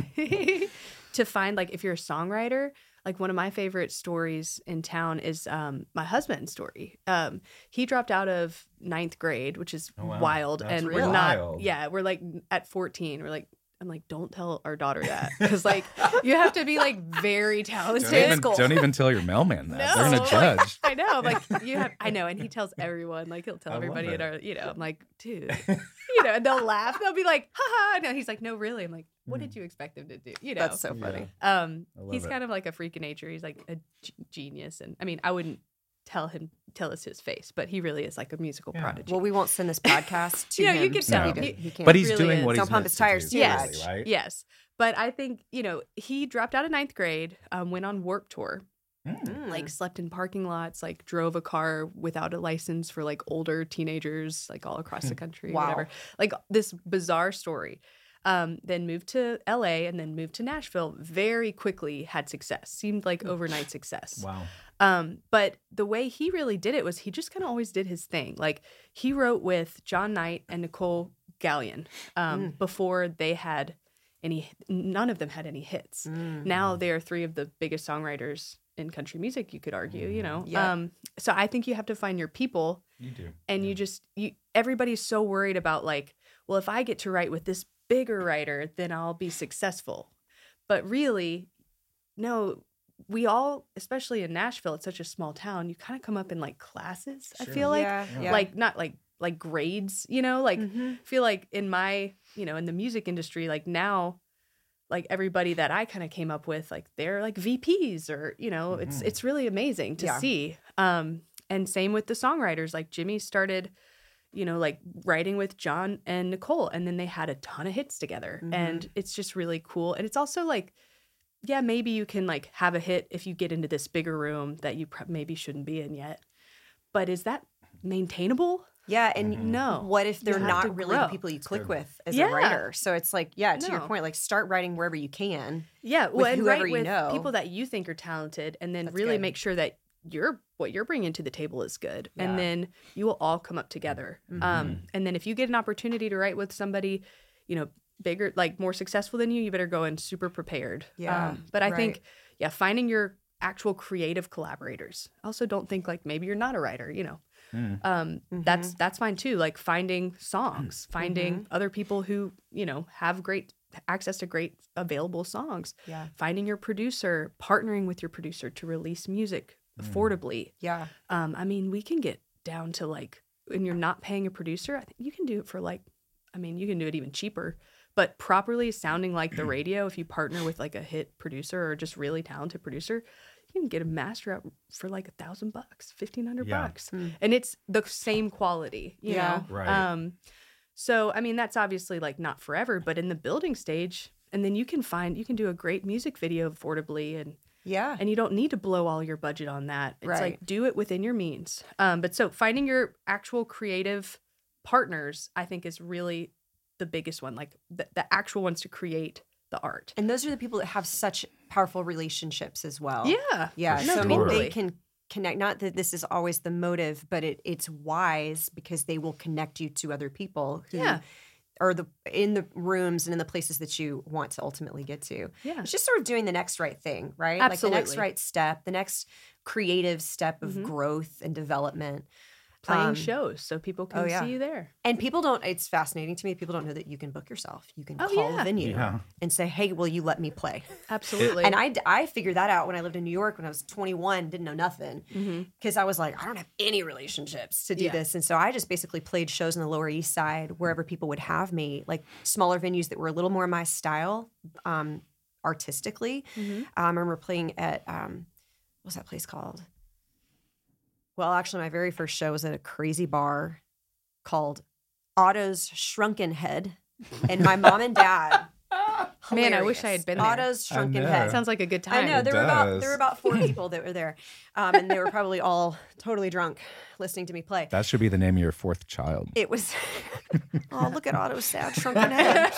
to find like if you're a songwriter. Like one of my favorite stories in town is um, my husband's story. Um, he dropped out of ninth grade, which is Oh, wow. wild, That's and really we're not. wild. Yeah, we're like at fourteen. We're like, I'm like, don't tell our daughter that because like you have to be like very talented. Don't even, don't even tell your mailman that. No, They're going to like, judge. I know, like you have. I know, and he tells everyone. Like he'll tell I love everybody it. at our. You know, I'm like, dude. You know, and they'll laugh. They'll be like, ha ha. No, he's like, no, really. I'm like, what did you expect him to do? You know, That's so funny. um, I love he's it. kind of like a freak of nature. He's like a g- genius, and I mean, I wouldn't tell him tell us his face, but he really is like a musical Yeah. prodigy. Well, we won't send this podcast to Yeah, him. you can so tell. he, No. did- he can't. But he's really doing is. what Don't he's pump meant his to tires do, too yes, much. right? yes. But I think you know he dropped out of ninth grade, um, went on Warped Tour, Mm. Mm. like slept in parking lots, like drove a car without a license for like older teenagers, like all across the country, Wow. whatever. Like this bizarre story. Um, then moved to L A and then moved to Nashville. Very quickly had success. Seemed like overnight success. Wow. Um, but the way he really did it was he just kind of always did his thing. Like he wrote with John Knight and Nicole Gallion um, Mm. before they had any. None of them had any hits. Mm. Now they are three of the biggest songwriters in country music, you could argue, you know. Yeah. Um, so I think you have to find your people You do. and you just you everybody's so worried about like, well, if I get to write with this bigger writer, then I'll be successful. But really, no, we all, especially in Nashville, it's such a small town, you kind of come up in like classes, I Sure. feel like. yeah, yeah. Like not like like grades, you know, like Mhm. I feel like in my, you know, in the music industry, like now, like everybody that I kind of came up with, like they're like V Ps or, you know, it's Mhm. it's really amazing to Yeah. see. Um, and same with the songwriters. Like Jimmy started, you know, like writing with John and Nicole, and then they had a ton of hits together. Mhm. And it's just really cool. And it's also like, yeah, maybe you can like have a hit if you get into this bigger room that you pr- maybe shouldn't be in yet. But is that maintainable? Yeah, and Mhm. No. what if they're You have to not really the grow. people you click good. with as Yeah. a writer? So it's like, yeah, to your No. point, like start writing wherever you can. Yeah, with well, and whoever write you with know. people that you think are talented, and then That's really good. make sure that you're what you're bringing to the table is good, Yeah. and then you will all come up together. Mhm. Um, and then if you get an opportunity to write with somebody, you know, bigger, like more successful than you, you better go in super prepared. Yeah, Um, but I think, right. yeah, finding your actual creative collaborators. Also, don't think like maybe you're not a writer. You know, Mm. um, Mm-hmm. that's that's fine too. Like finding songs, finding other people who you know have great access to great available songs. Yeah. Finding your producer, partnering with your producer to release music affordably. Yeah. Um, I mean, we can get down to like when you're not paying a producer, I think you can do it for like, I mean, you can do it even cheaper. But properly sounding like the radio, if you partner with like a hit producer or just really talented producer, you can get a master out for like a thousand bucks, fifteen hundred Yeah. bucks, Mm. and it's the same quality, you Yeah. know. Right. Um, so I mean, that's obviously like not forever, but in the building stage, and then you can find you can do a great music video affordably, and Yeah. and you don't need to blow all your budget on that. It's Right. like do it within your means. Um, but so finding your actual creative partners, I think, is really the biggest one. Like the, the actual ones to create the art. And those are the people that have such powerful relationships as well. Yeah. Yeah. For So I mean, sure. they can connect. Not that this is always the motive, but it, it's wise because they will connect you to other people who Yeah. are the in the rooms and in the places that you want to ultimately get to. Yeah. It's just sort of doing the next right thing, right? Like the next Absolutely. right step, the next creative step of Mhm. growth and development. playing Um, shows so people can oh, yeah. see you there. And people don't, it's fascinating to me. People don't know that you can book yourself. You can Oh, call yeah. a venue Yeah. and say, hey, will you let me play? Absolutely. And I, I figured that out when I lived in New York when I was twenty-one, didn't know nothing. Because I was like, I don't have any relationships to do Yeah. this. And so I just basically played shows on the Lower East Side, wherever people would have me, like smaller venues that were a little more my style um, artistically. Um, I remember playing at, um, what's that place called? Well, actually, my very first show was at a crazy bar called Otto's Shrunken Head. And my mom and dad, Man, I wish I hilarious. had been there. Otto's I Shrunken know. Head. Sounds like a good I time. know It there were about does. there were about four people that were there, um, and they were probably all totally drunk listening to me play. That should be the name of your fourth child. It was oh look at Otto's sad shrunken head.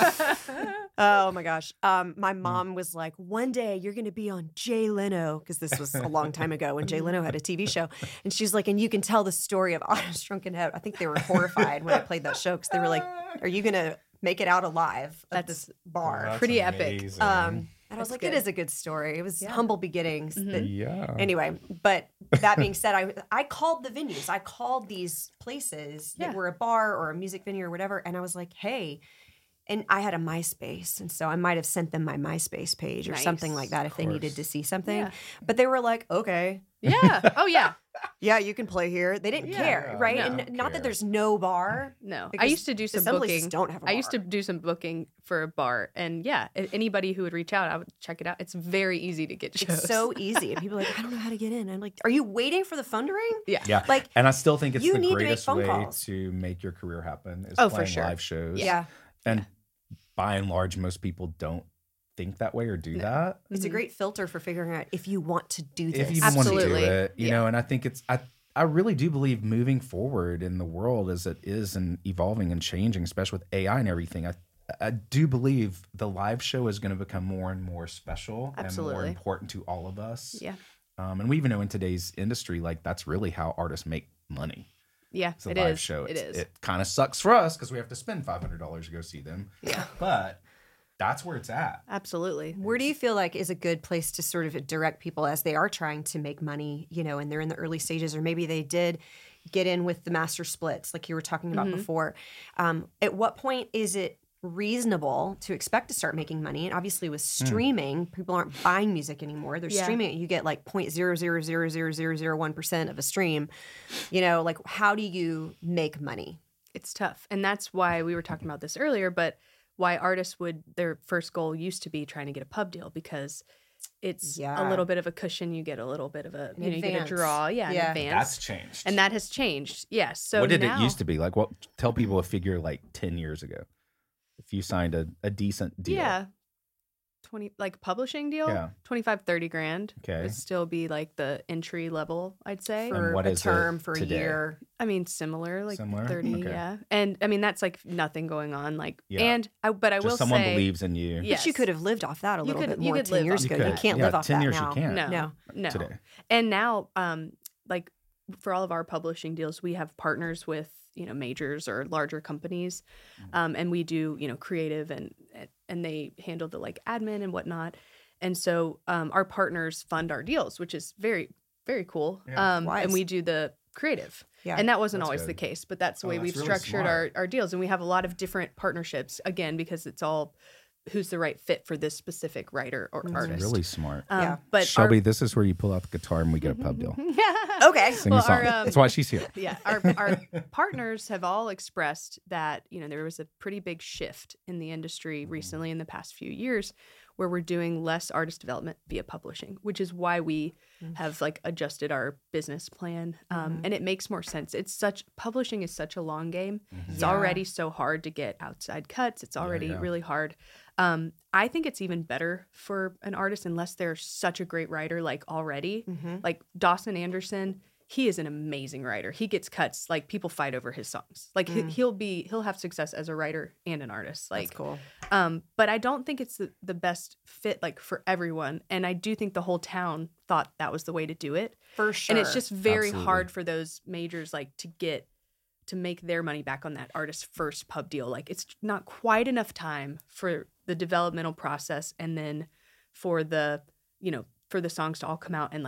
Oh my gosh. Um, my mom was like, one day you're going to be on Jay Leno, because this was a long time ago when Jay Leno had a T V show, and she's like, and you can tell the story of Otto's shrunken head. I think they were horrified when I played that show because they were like, are you going to make it out alive at That's this bar? That's Pretty epic. amazing. Um, and I was That's like, good. it is a good story. It was Yeah. humble beginnings. that- yeah. Anyway, but that being said, I I called the venues. I called these places that Yeah. were a bar or a music venue or whatever, and I was like, hey. And I had a MySpace, and so I might have sent them my MySpace page or something Nice. like that if they needed course. to see something. Yeah. But they were like, okay, Yeah. Oh, yeah. yeah, you can play here. They didn't Yeah. care, right? No. And Don't not care. that there's no bar. No. I Because used to do some some places booking. don't have a I used to bar. do some booking for a bar. And yeah, a- anybody who would reach out, I would check it out. It's very easy to get shows. It's so easy. And people are like, I don't know how to get in. I'm like, are you waiting for the phone to ring? Yeah. Yeah. Like, And I still think it's you the need to make greatest phone way calls. to make your career happen is Oh, for playing sure. live shows. yeah. And by and large, most people don't think that way or do that. It's a great filter for figuring out if you want to do this. If you even want to do Absolutely. it, you Yeah. know, and I think it's, I, I really do believe moving forward in the world as it is and evolving and changing, especially with A I and everything, I, I do believe the live show is going to become more and more special and more Absolutely. important to all of us. Yeah. Um, and we even know in today's industry, like that's really how artists make money. Yeah. It's a It live is. show. It It's, is. It kind of sucks for us because we have to spend five hundred dollars to go see them. Yeah. But that's where it's at. Absolutely. Where do you feel like is a good place to sort of direct people as they are trying to make money, you know, and they're in the early stages, or maybe they did get in with the master splits like you were talking about Mm-hmm. before. Um, at what point is it reasonable to expect to start making money? And obviously with streaming, people aren't buying music anymore. They're Yeah. streaming it. You get like zero point zero zero zero zero zero zero one percent of a stream. You know, like how do you make money? It's tough. And that's why we were talking about this earlier, but why artists would, their first goal used to be trying to get a pub deal because it's Yeah. a little bit of a cushion. You get a little bit of a, you know, you get a advance. draw. Yeah, Yeah. in advance. That's changed. And that has changed. Yes. So what did now, it used to be? Like, what? Tell people a figure like ten years ago. If you signed a, a decent deal. Yeah. twenty, like publishing deal, Yeah. twenty-five, thirty grand Okay. would still be like the entry level, I'd say. And For what a is it term, for today? a year. I mean, similar, like Similar? thirty, Okay. yeah. And I mean, that's like nothing going on. Like, Yeah. and I, but I Just will someone say, believes in you. Yeah. But you Yes. could have lived off that a You little could- bit you more could ten live years off ago. You You could. can't Yeah, live off ten that years you now. can't. no, No. no. Today. And now, um, like for all of our publishing deals, we have partners with, you know, majors or larger companies. Um, and we do, you know, creative and, and they handle the like admin and whatnot. And so, um, our partners fund our deals, which is very, very cool. Yeah. Um, Wise. and we do the creative. Yeah. And that wasn't That's always good. the case, but that's the Oh, way that's we've really structured our, smart. our deals. And we have a lot of different partnerships, again, because it's all who's the right fit for this specific writer or That's artist. Really smart. Um, Yeah. But Shelby, this is where you pull out the guitar and we get a pub deal. our, Okay. Sing Well, a song. our, um, That's why she's here. yeah, our our partners have all expressed that, you know, there was a pretty big shift in the industry recently in the past few years where we're doing less artist development via publishing, which is why we have like adjusted our business plan. Um, and it makes more sense. It's such publishing is such a long game. It's Yeah. already so hard to get outside cuts. It's already yeah. really hard. Um, I think it's even better for an artist unless they're such a great writer like already. Mm-hmm. Like Dawson Anderson, he is an amazing writer. He gets cuts, like people fight over his songs. Like he, Mm. he'll be he'll have success as a writer and an artist. Like That's cool. um but I don't think it's the, the best fit like for everyone. And I do think the whole town thought that was the way to do it. For sure. And it's just very Absolutely. hard for those majors like to get to make their money back on that artist's first pub deal. Like it's not quite enough time for the developmental process and then for the, you know, for the songs to all come out and like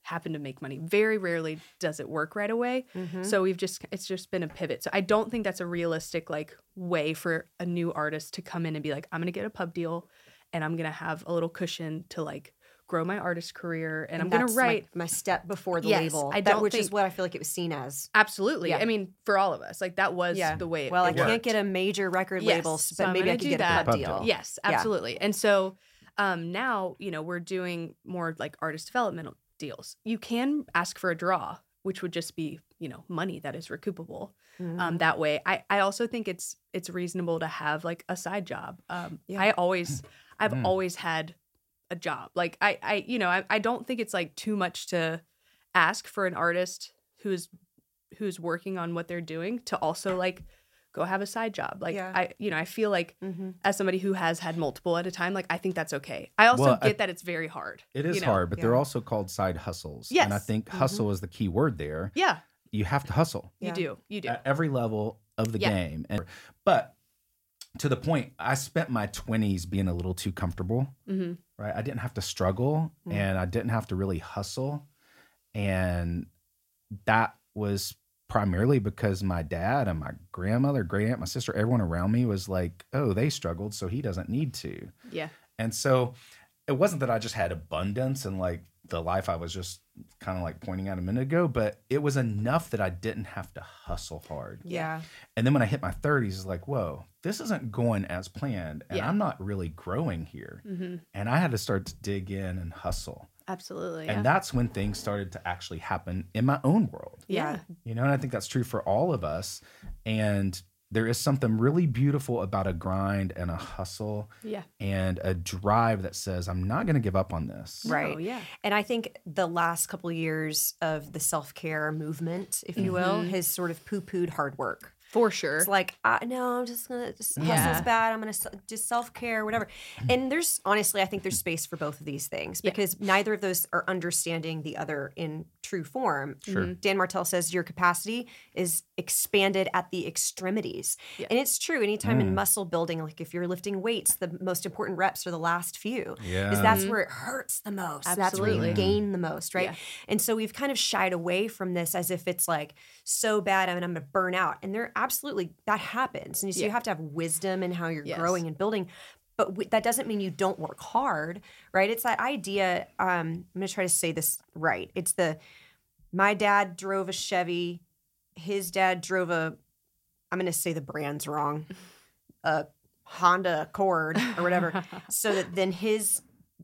happen to make money. Very rarely does it work right away. Mhm. So we've just, it's just been a pivot. So I don't think that's a realistic like way for a new artist to come in and be like, I'm going to get a pub deal and I'm going to have a little cushion to like grow my artist career. And, And I'm going to that's my- write. my, step before the Yes, label, I that, don't which is think- what I feel like it was seen as. Absolutely. Yeah. I mean, for all of us, like that was Yeah. the way it, Well, I it can't worked. get a major record Yes, label, so but I'm maybe I gonna could do get that. a pub Pub deal. deal. Yes, Yeah. absolutely. And so um, now, you know, we're doing more like artist developmental deals. You can ask for a draw, which would just be, you know, money that is recoupable Mhm. um, that way. I, I also think it's it's reasonable to have like a side job. Um, Yeah. I always, I've Mm. always had a job. Like I, I you know, I, I don't think it's like too much to ask for an artist who's who's working on what they're doing to also like go have a side job. Like Yeah. I, you know, I feel like Mhm. as somebody who has had multiple at a time, like I think that's okay. I also Well, I- get that it's very hard. It is you know? hard, but they're Yeah. also called side hustles. Yes. And I think Mhm. hustle is the key word there. Yeah, You have to hustle you Yeah. do. You do. at every level of the Yeah. game. And, but to the point, I spent my twenties being a little too comfortable, hmm right? I didn't have to struggle Mm. and I didn't have to really hustle. And that was primarily because my dad and my grandmother, great aunt, my sister, everyone around me was like, oh, they struggled, so he doesn't need to. Yeah. And so it wasn't that I just had abundance and like the life I was just kind of like pointing out a minute ago, but it was enough that I didn't have to hustle hard. Yeah. And then when I hit my thirties, it's like, whoa, this isn't going as planned. And Yeah. I'm not really growing here. hmm And I had to start to dig in and hustle. Absolutely. Yeah. And that's when things started to actually happen in my own world. yeah. You know, and I think that's true for all of us. And there is something really beautiful about a grind and a hustle Yeah. and a drive that says, I'm not going to give up on this. Right. Oh, yeah. And I think the last couple of years of the self-care movement, if you will, Mhm. has sort of poo-pooed hard work. For sure. It's like, I, no, I'm just gonna just Yeah. hustle's bad. I'm gonna s- just self care, whatever. And there's honestly, I think there's space for both of these things Yeah. because neither of those are understanding the other in true form. Sure. Mhm. Dan Martell says your capacity is expanded at the extremities, Yeah. and it's true. Anytime in Mm. muscle building, like if you're lifting weights, the most important reps are the last few. Yeah. Because that's Mhm. where it hurts the most. That's where you Absolutely. gain the most, right? Yeah. And so we've kind of shied away from this as if it's like so bad and I'm going to burn out. And there absolutely that happens. And so you Yeah. have to have wisdom in how you're Yes. growing and building. But w- that doesn't mean you don't work hard, right? It's that idea. Um, I'm going to try to say this right. It's the my dad drove a Chevy, his dad drove a. I'm going to say the brand's wrong, a Honda Accord or whatever. So that then his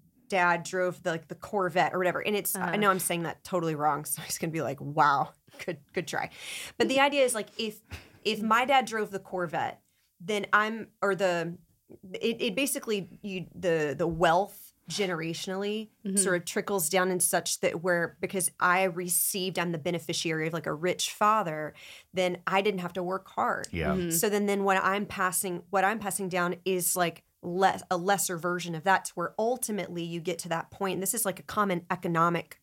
dad drove the like the Corvette or whatever. And it's I Uh. know I'm saying that totally wrong. So he's gonna be like, wow, good good try. But the idea is like if if my dad drove the Corvette, then I'm or the it, it basically you the the wealth generationally Mhm. sort of trickles down in such that where because I received I'm the beneficiary of like a rich father, then I didn't have to work hard. Yeah. Mhm. So then then what I'm passing what I'm passing down is like less a lesser version of that to where ultimately you get to that point. And this is like a common economic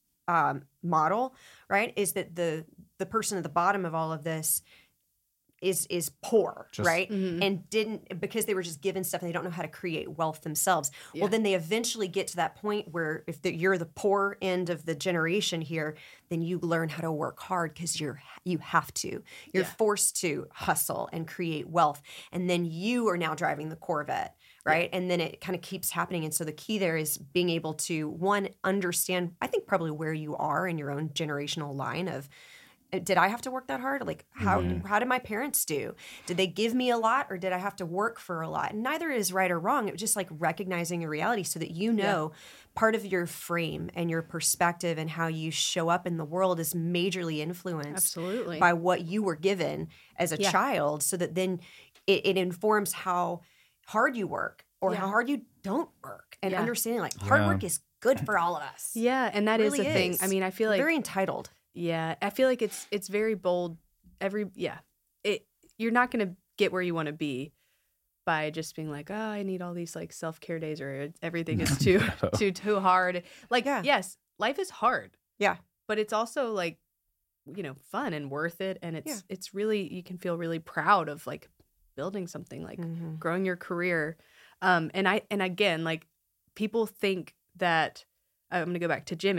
um, model, right? Is that the the person at the bottom of all of this is is poor, Just- right? Mhm. And didn't because they were just given stuff and they don't know how to create wealth themselves. Yeah. Well, then they eventually get to that point where if the, you're the poor end of the generation here, then you learn how to work hard because you're you have to. You're Yeah. forced to hustle and create wealth, and then you are now driving the Corvette, right? And then it kind of keeps happening. And so the key there is being able to one understand. I think probably where you are in your own generational line of. Did I have to work that hard? Like how Mhm. how did my parents do? Did they give me a lot or did I have to work for a lot? And neither is right or wrong. It was just like recognizing a reality so that you know part of your frame and your perspective and how you show up in the world is majorly influenced Absolutely. by what you were given as a Yeah. child so that then it, it informs how hard you work or Yeah. how hard you don't work and Yeah. understanding like hard Yeah. work is good for all of us. yeah, and that is really a thing. is. I mean, I feel like Very entitled. yeah, I feel like it's it's very bold. Every yeah, it you're not gonna get where you want to be by just being like, oh, I need all these like self care days or it's- everything is too No. too too hard. Like, Yeah. yes, life is hard. Yeah. but it's also like, you know, fun and worth it, and it's Yeah. it's really you can feel really proud of like building something like Mhm. growing your career. Um, and I and again, like people think that I'm gonna go back to Jimmy.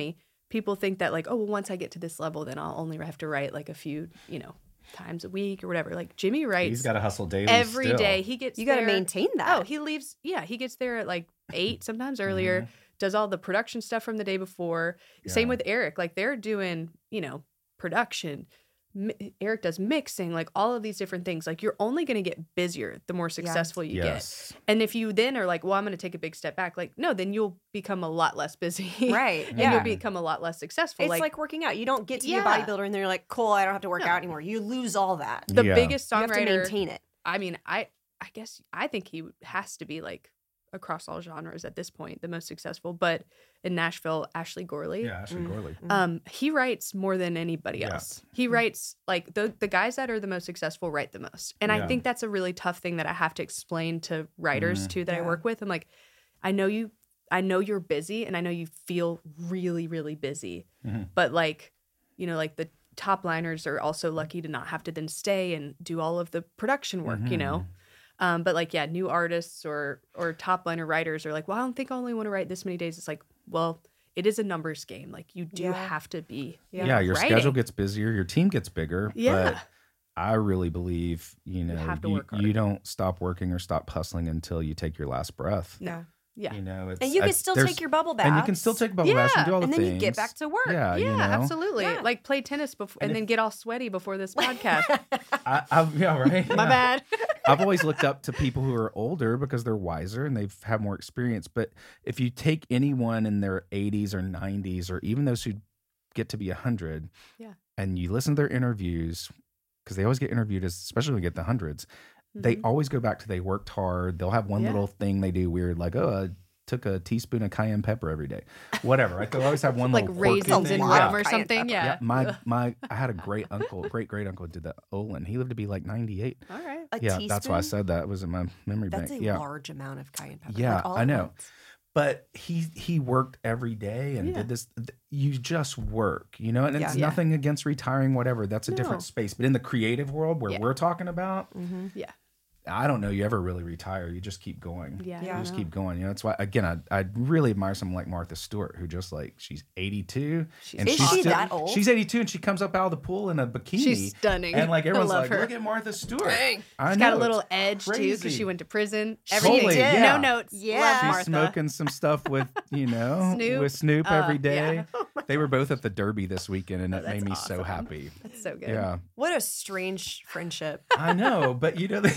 people think that like, oh, well, once I get to this level, then I'll only have to write like a few, you know, times a week or whatever. Like Jimmy writes. He's got to hustle daily every still. day. He gets You got to there- maintain that. Oh, he leaves. Yeah, he gets there at like eight, sometimes earlier. Mm-hmm. Does all the production stuff from the day before. Yeah. Same with Eric. Like they're doing, you know, production. Mi- Eric does mixing, like all of these different things. Like you're only going to get busier the more successful you Yes. get. And if you then are like, well, I'm going to take a big step back. Like no, then you'll become a lot less busy. Right. And Yeah. you'll become a lot less successful. It's like, like, working out. You don't get to be a Yeah. bodybuilder and then you're like, cool, I don't have to work No. out anymore. You lose all that. the Yeah. biggest You have to songwriter. maintain it. I mean, I I guess I think he has to be like across all genres at this point, the most successful. But in Nashville, Ashley Gorley, Yeah, Ashley Mm. Gorley. um, he writes more than anybody Yeah. else. He writes like the the guys that are the most successful write the most, and Yeah. I think that's a really tough thing that I have to explain to writers Mhm. too that I Yeah. work with. I'm like, I know you, I know you're busy, and I know you feel really really busy, Mhm. but like, you know, like the top liners are also lucky to not have to then stay and do all of the production work, you know. Um, but like, yeah, new artists or or top liner writers are like, well, I don't think I only want to write this many days. It's like, well, it is a numbers game. Like you do Yeah. have to be. Yeah. Yeah, your writing. schedule gets busier, your team gets bigger. Yeah. But I really believe, you know, have to you, work hard. you don't stop working or stop hustling until you take your last breath. Yeah. Yeah. You know, it's, And you I- can still there's- take your bubble baths. and you can still take bubble baths and do all the and then things. you get back to work. Yeah, Yeah, you know? absolutely. Yeah. Like play tennis before and, And then if- get all sweaty before this podcast. I, I, yeah, right. My Yeah. bad. I've always looked up to people who are older because they're wiser and they've had more experience. But if you take anyone in their eighties or nineties, or even those who get to be one hundred, Yeah. and you listen to their interviews, because they always get interviewed, as, especially when we get the hundreds, they Mhm. always go back to they worked hard. They'll have one Yeah. little thing they do weird, like, oh, I took a teaspoon of cayenne pepper every day. Whatever. Right? They'll always have one like little quirky raisins thing. in Yeah. rum or Cayenne something. pepper. Yeah. Yeah, my Ugh. my I had a great uncle, great great uncle did that. Olin. He lived to be like ninety-eight. All right. A Yeah, teaspoon? that's why I said that. It was in my memory That's bank. a Yeah. large amount of cayenne pepper. Yeah, like all I at know. once. But he he worked every day and Yeah. did this. th- You just work, you know, and it's Yeah. nothing against retiring, whatever. That's a No. different space. But in the creative world where Yeah. we're talking about, Mm-hmm. Yeah. I don't know you ever really retire. You just keep going. Yeah. I Yeah. You don't just know. keep going. You know, that's why again I I really admire someone like Martha Stewart, who just like she's eighty-two She's and Is she's she still, that old? She's eighty-two and she comes up out of the pool in a bikini. She's stunning. and like I everyone's love like, her. look at Martha Stewart. Dang. I She's know, got a it's little edge too because crazy. she went to prison. She Everything. did. No Yeah. notes. Yeah. Love She's Martha. smoking some stuff with, you know, Snoop? with Snoop Uh, every day. yeah. They were both at the Derby this weekend, and Oh, it that's made me so awesome. happy. That's so good. Yeah, What a strange friendship. I know, but you know,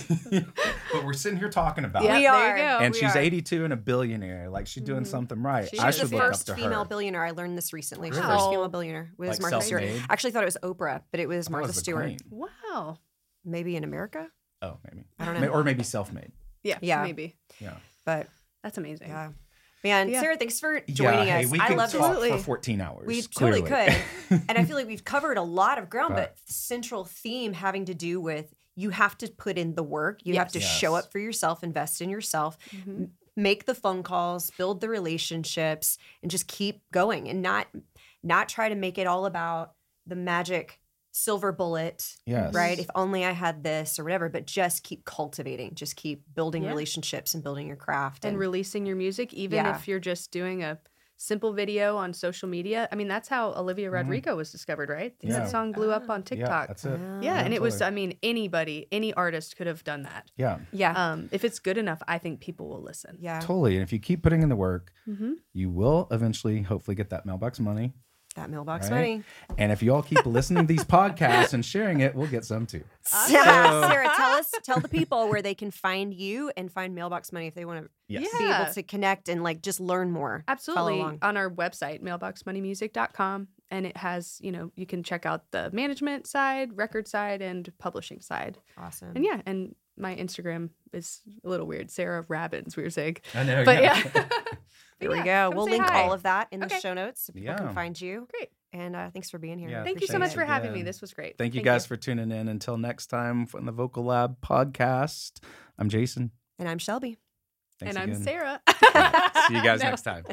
but we're sitting here talking about Yeah, it. We there are. you go. And we she's are. eighty-two and a billionaire. Like she's doing Mhm. something right. She I is. should She's the look up first to female her. billionaire. I learned this recently. She's the Really? first female billionaire. It was Like Martha Stewart. self-made? I actually thought it was Oprah, but it was I thought it Martha was the Stewart. Queen. Wow. Maybe in America, Oh, maybe. I don't May- know. Or maybe self-made. Yeah. Yeah. Maybe. Yeah. but That's amazing. yeah. Man, Yeah. Sarah, thanks for joining yeah, hey, us. we I could love talk this. Absolutely. for fourteen hours. We totally clearly. could. And I feel like we've covered a lot of ground, But- but the central theme having to do with you have to put in the work. You have to Yes. show Yes. up for yourself, invest in yourself, Mhm. m- make the phone calls, build the relationships, and just keep going and not not try to make it all about the magic silver bullet. Yes. Right? If only I had this or whatever, but just keep cultivating, just keep building Yeah. relationships and building your craft. And releasing your music, even Yeah. if you're just doing a simple video on social media. I mean, that's how Olivia Rodrigo was discovered, right? Yeah. That song blew up on Yeah, TikTok. that's it. Ah. Yeah, and it was, totally. I mean, anybody, any artist could have done that. Yeah, yeah. Um, if it's good enough, I think people will listen. yeah. totally. And if you keep putting in the work, Mm-hmm. you will eventually, hopefully, get that mailbox money. That mailbox Right? money. And if you all keep listening to these podcasts and sharing it, we'll get some too. Sarah, Sarah, tell us, tell the people where they can find you and find Mailbox Money if they want to Yes. Yeah. be able to connect and like just learn more. Follow Absolutely. along. On our website, mailbox money music dot com. And it has, you know, you can check out the management side, record side, and publishing side. Awesome. And yeah, and my Instagram is a little weird. Sarah Rabbins, weird saying. I know. But yeah. There But we yeah, go. come We'll say link hi. all of that in the Okay. show notes so people Yeah. can find you. Great. And uh, thanks for being here. Yeah, Thank you so Thanks much for having me. again. This was great. Thank you guys for tuning in. Until next time on the Vocal Lab podcast, I'm Jason. And I'm Shelby. Thanks and I'm again. Sarah. See you guys No. next time.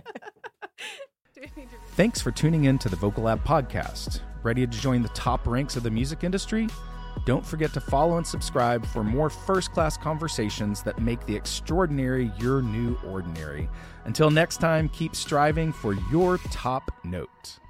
Do we need to- Thanks for tuning in to the Vocal Lab podcast. Ready to join the top ranks of the music industry? Don't forget to follow and subscribe for more first-class conversations that make the extraordinary your new ordinary. Until next time, keep striving for your top note.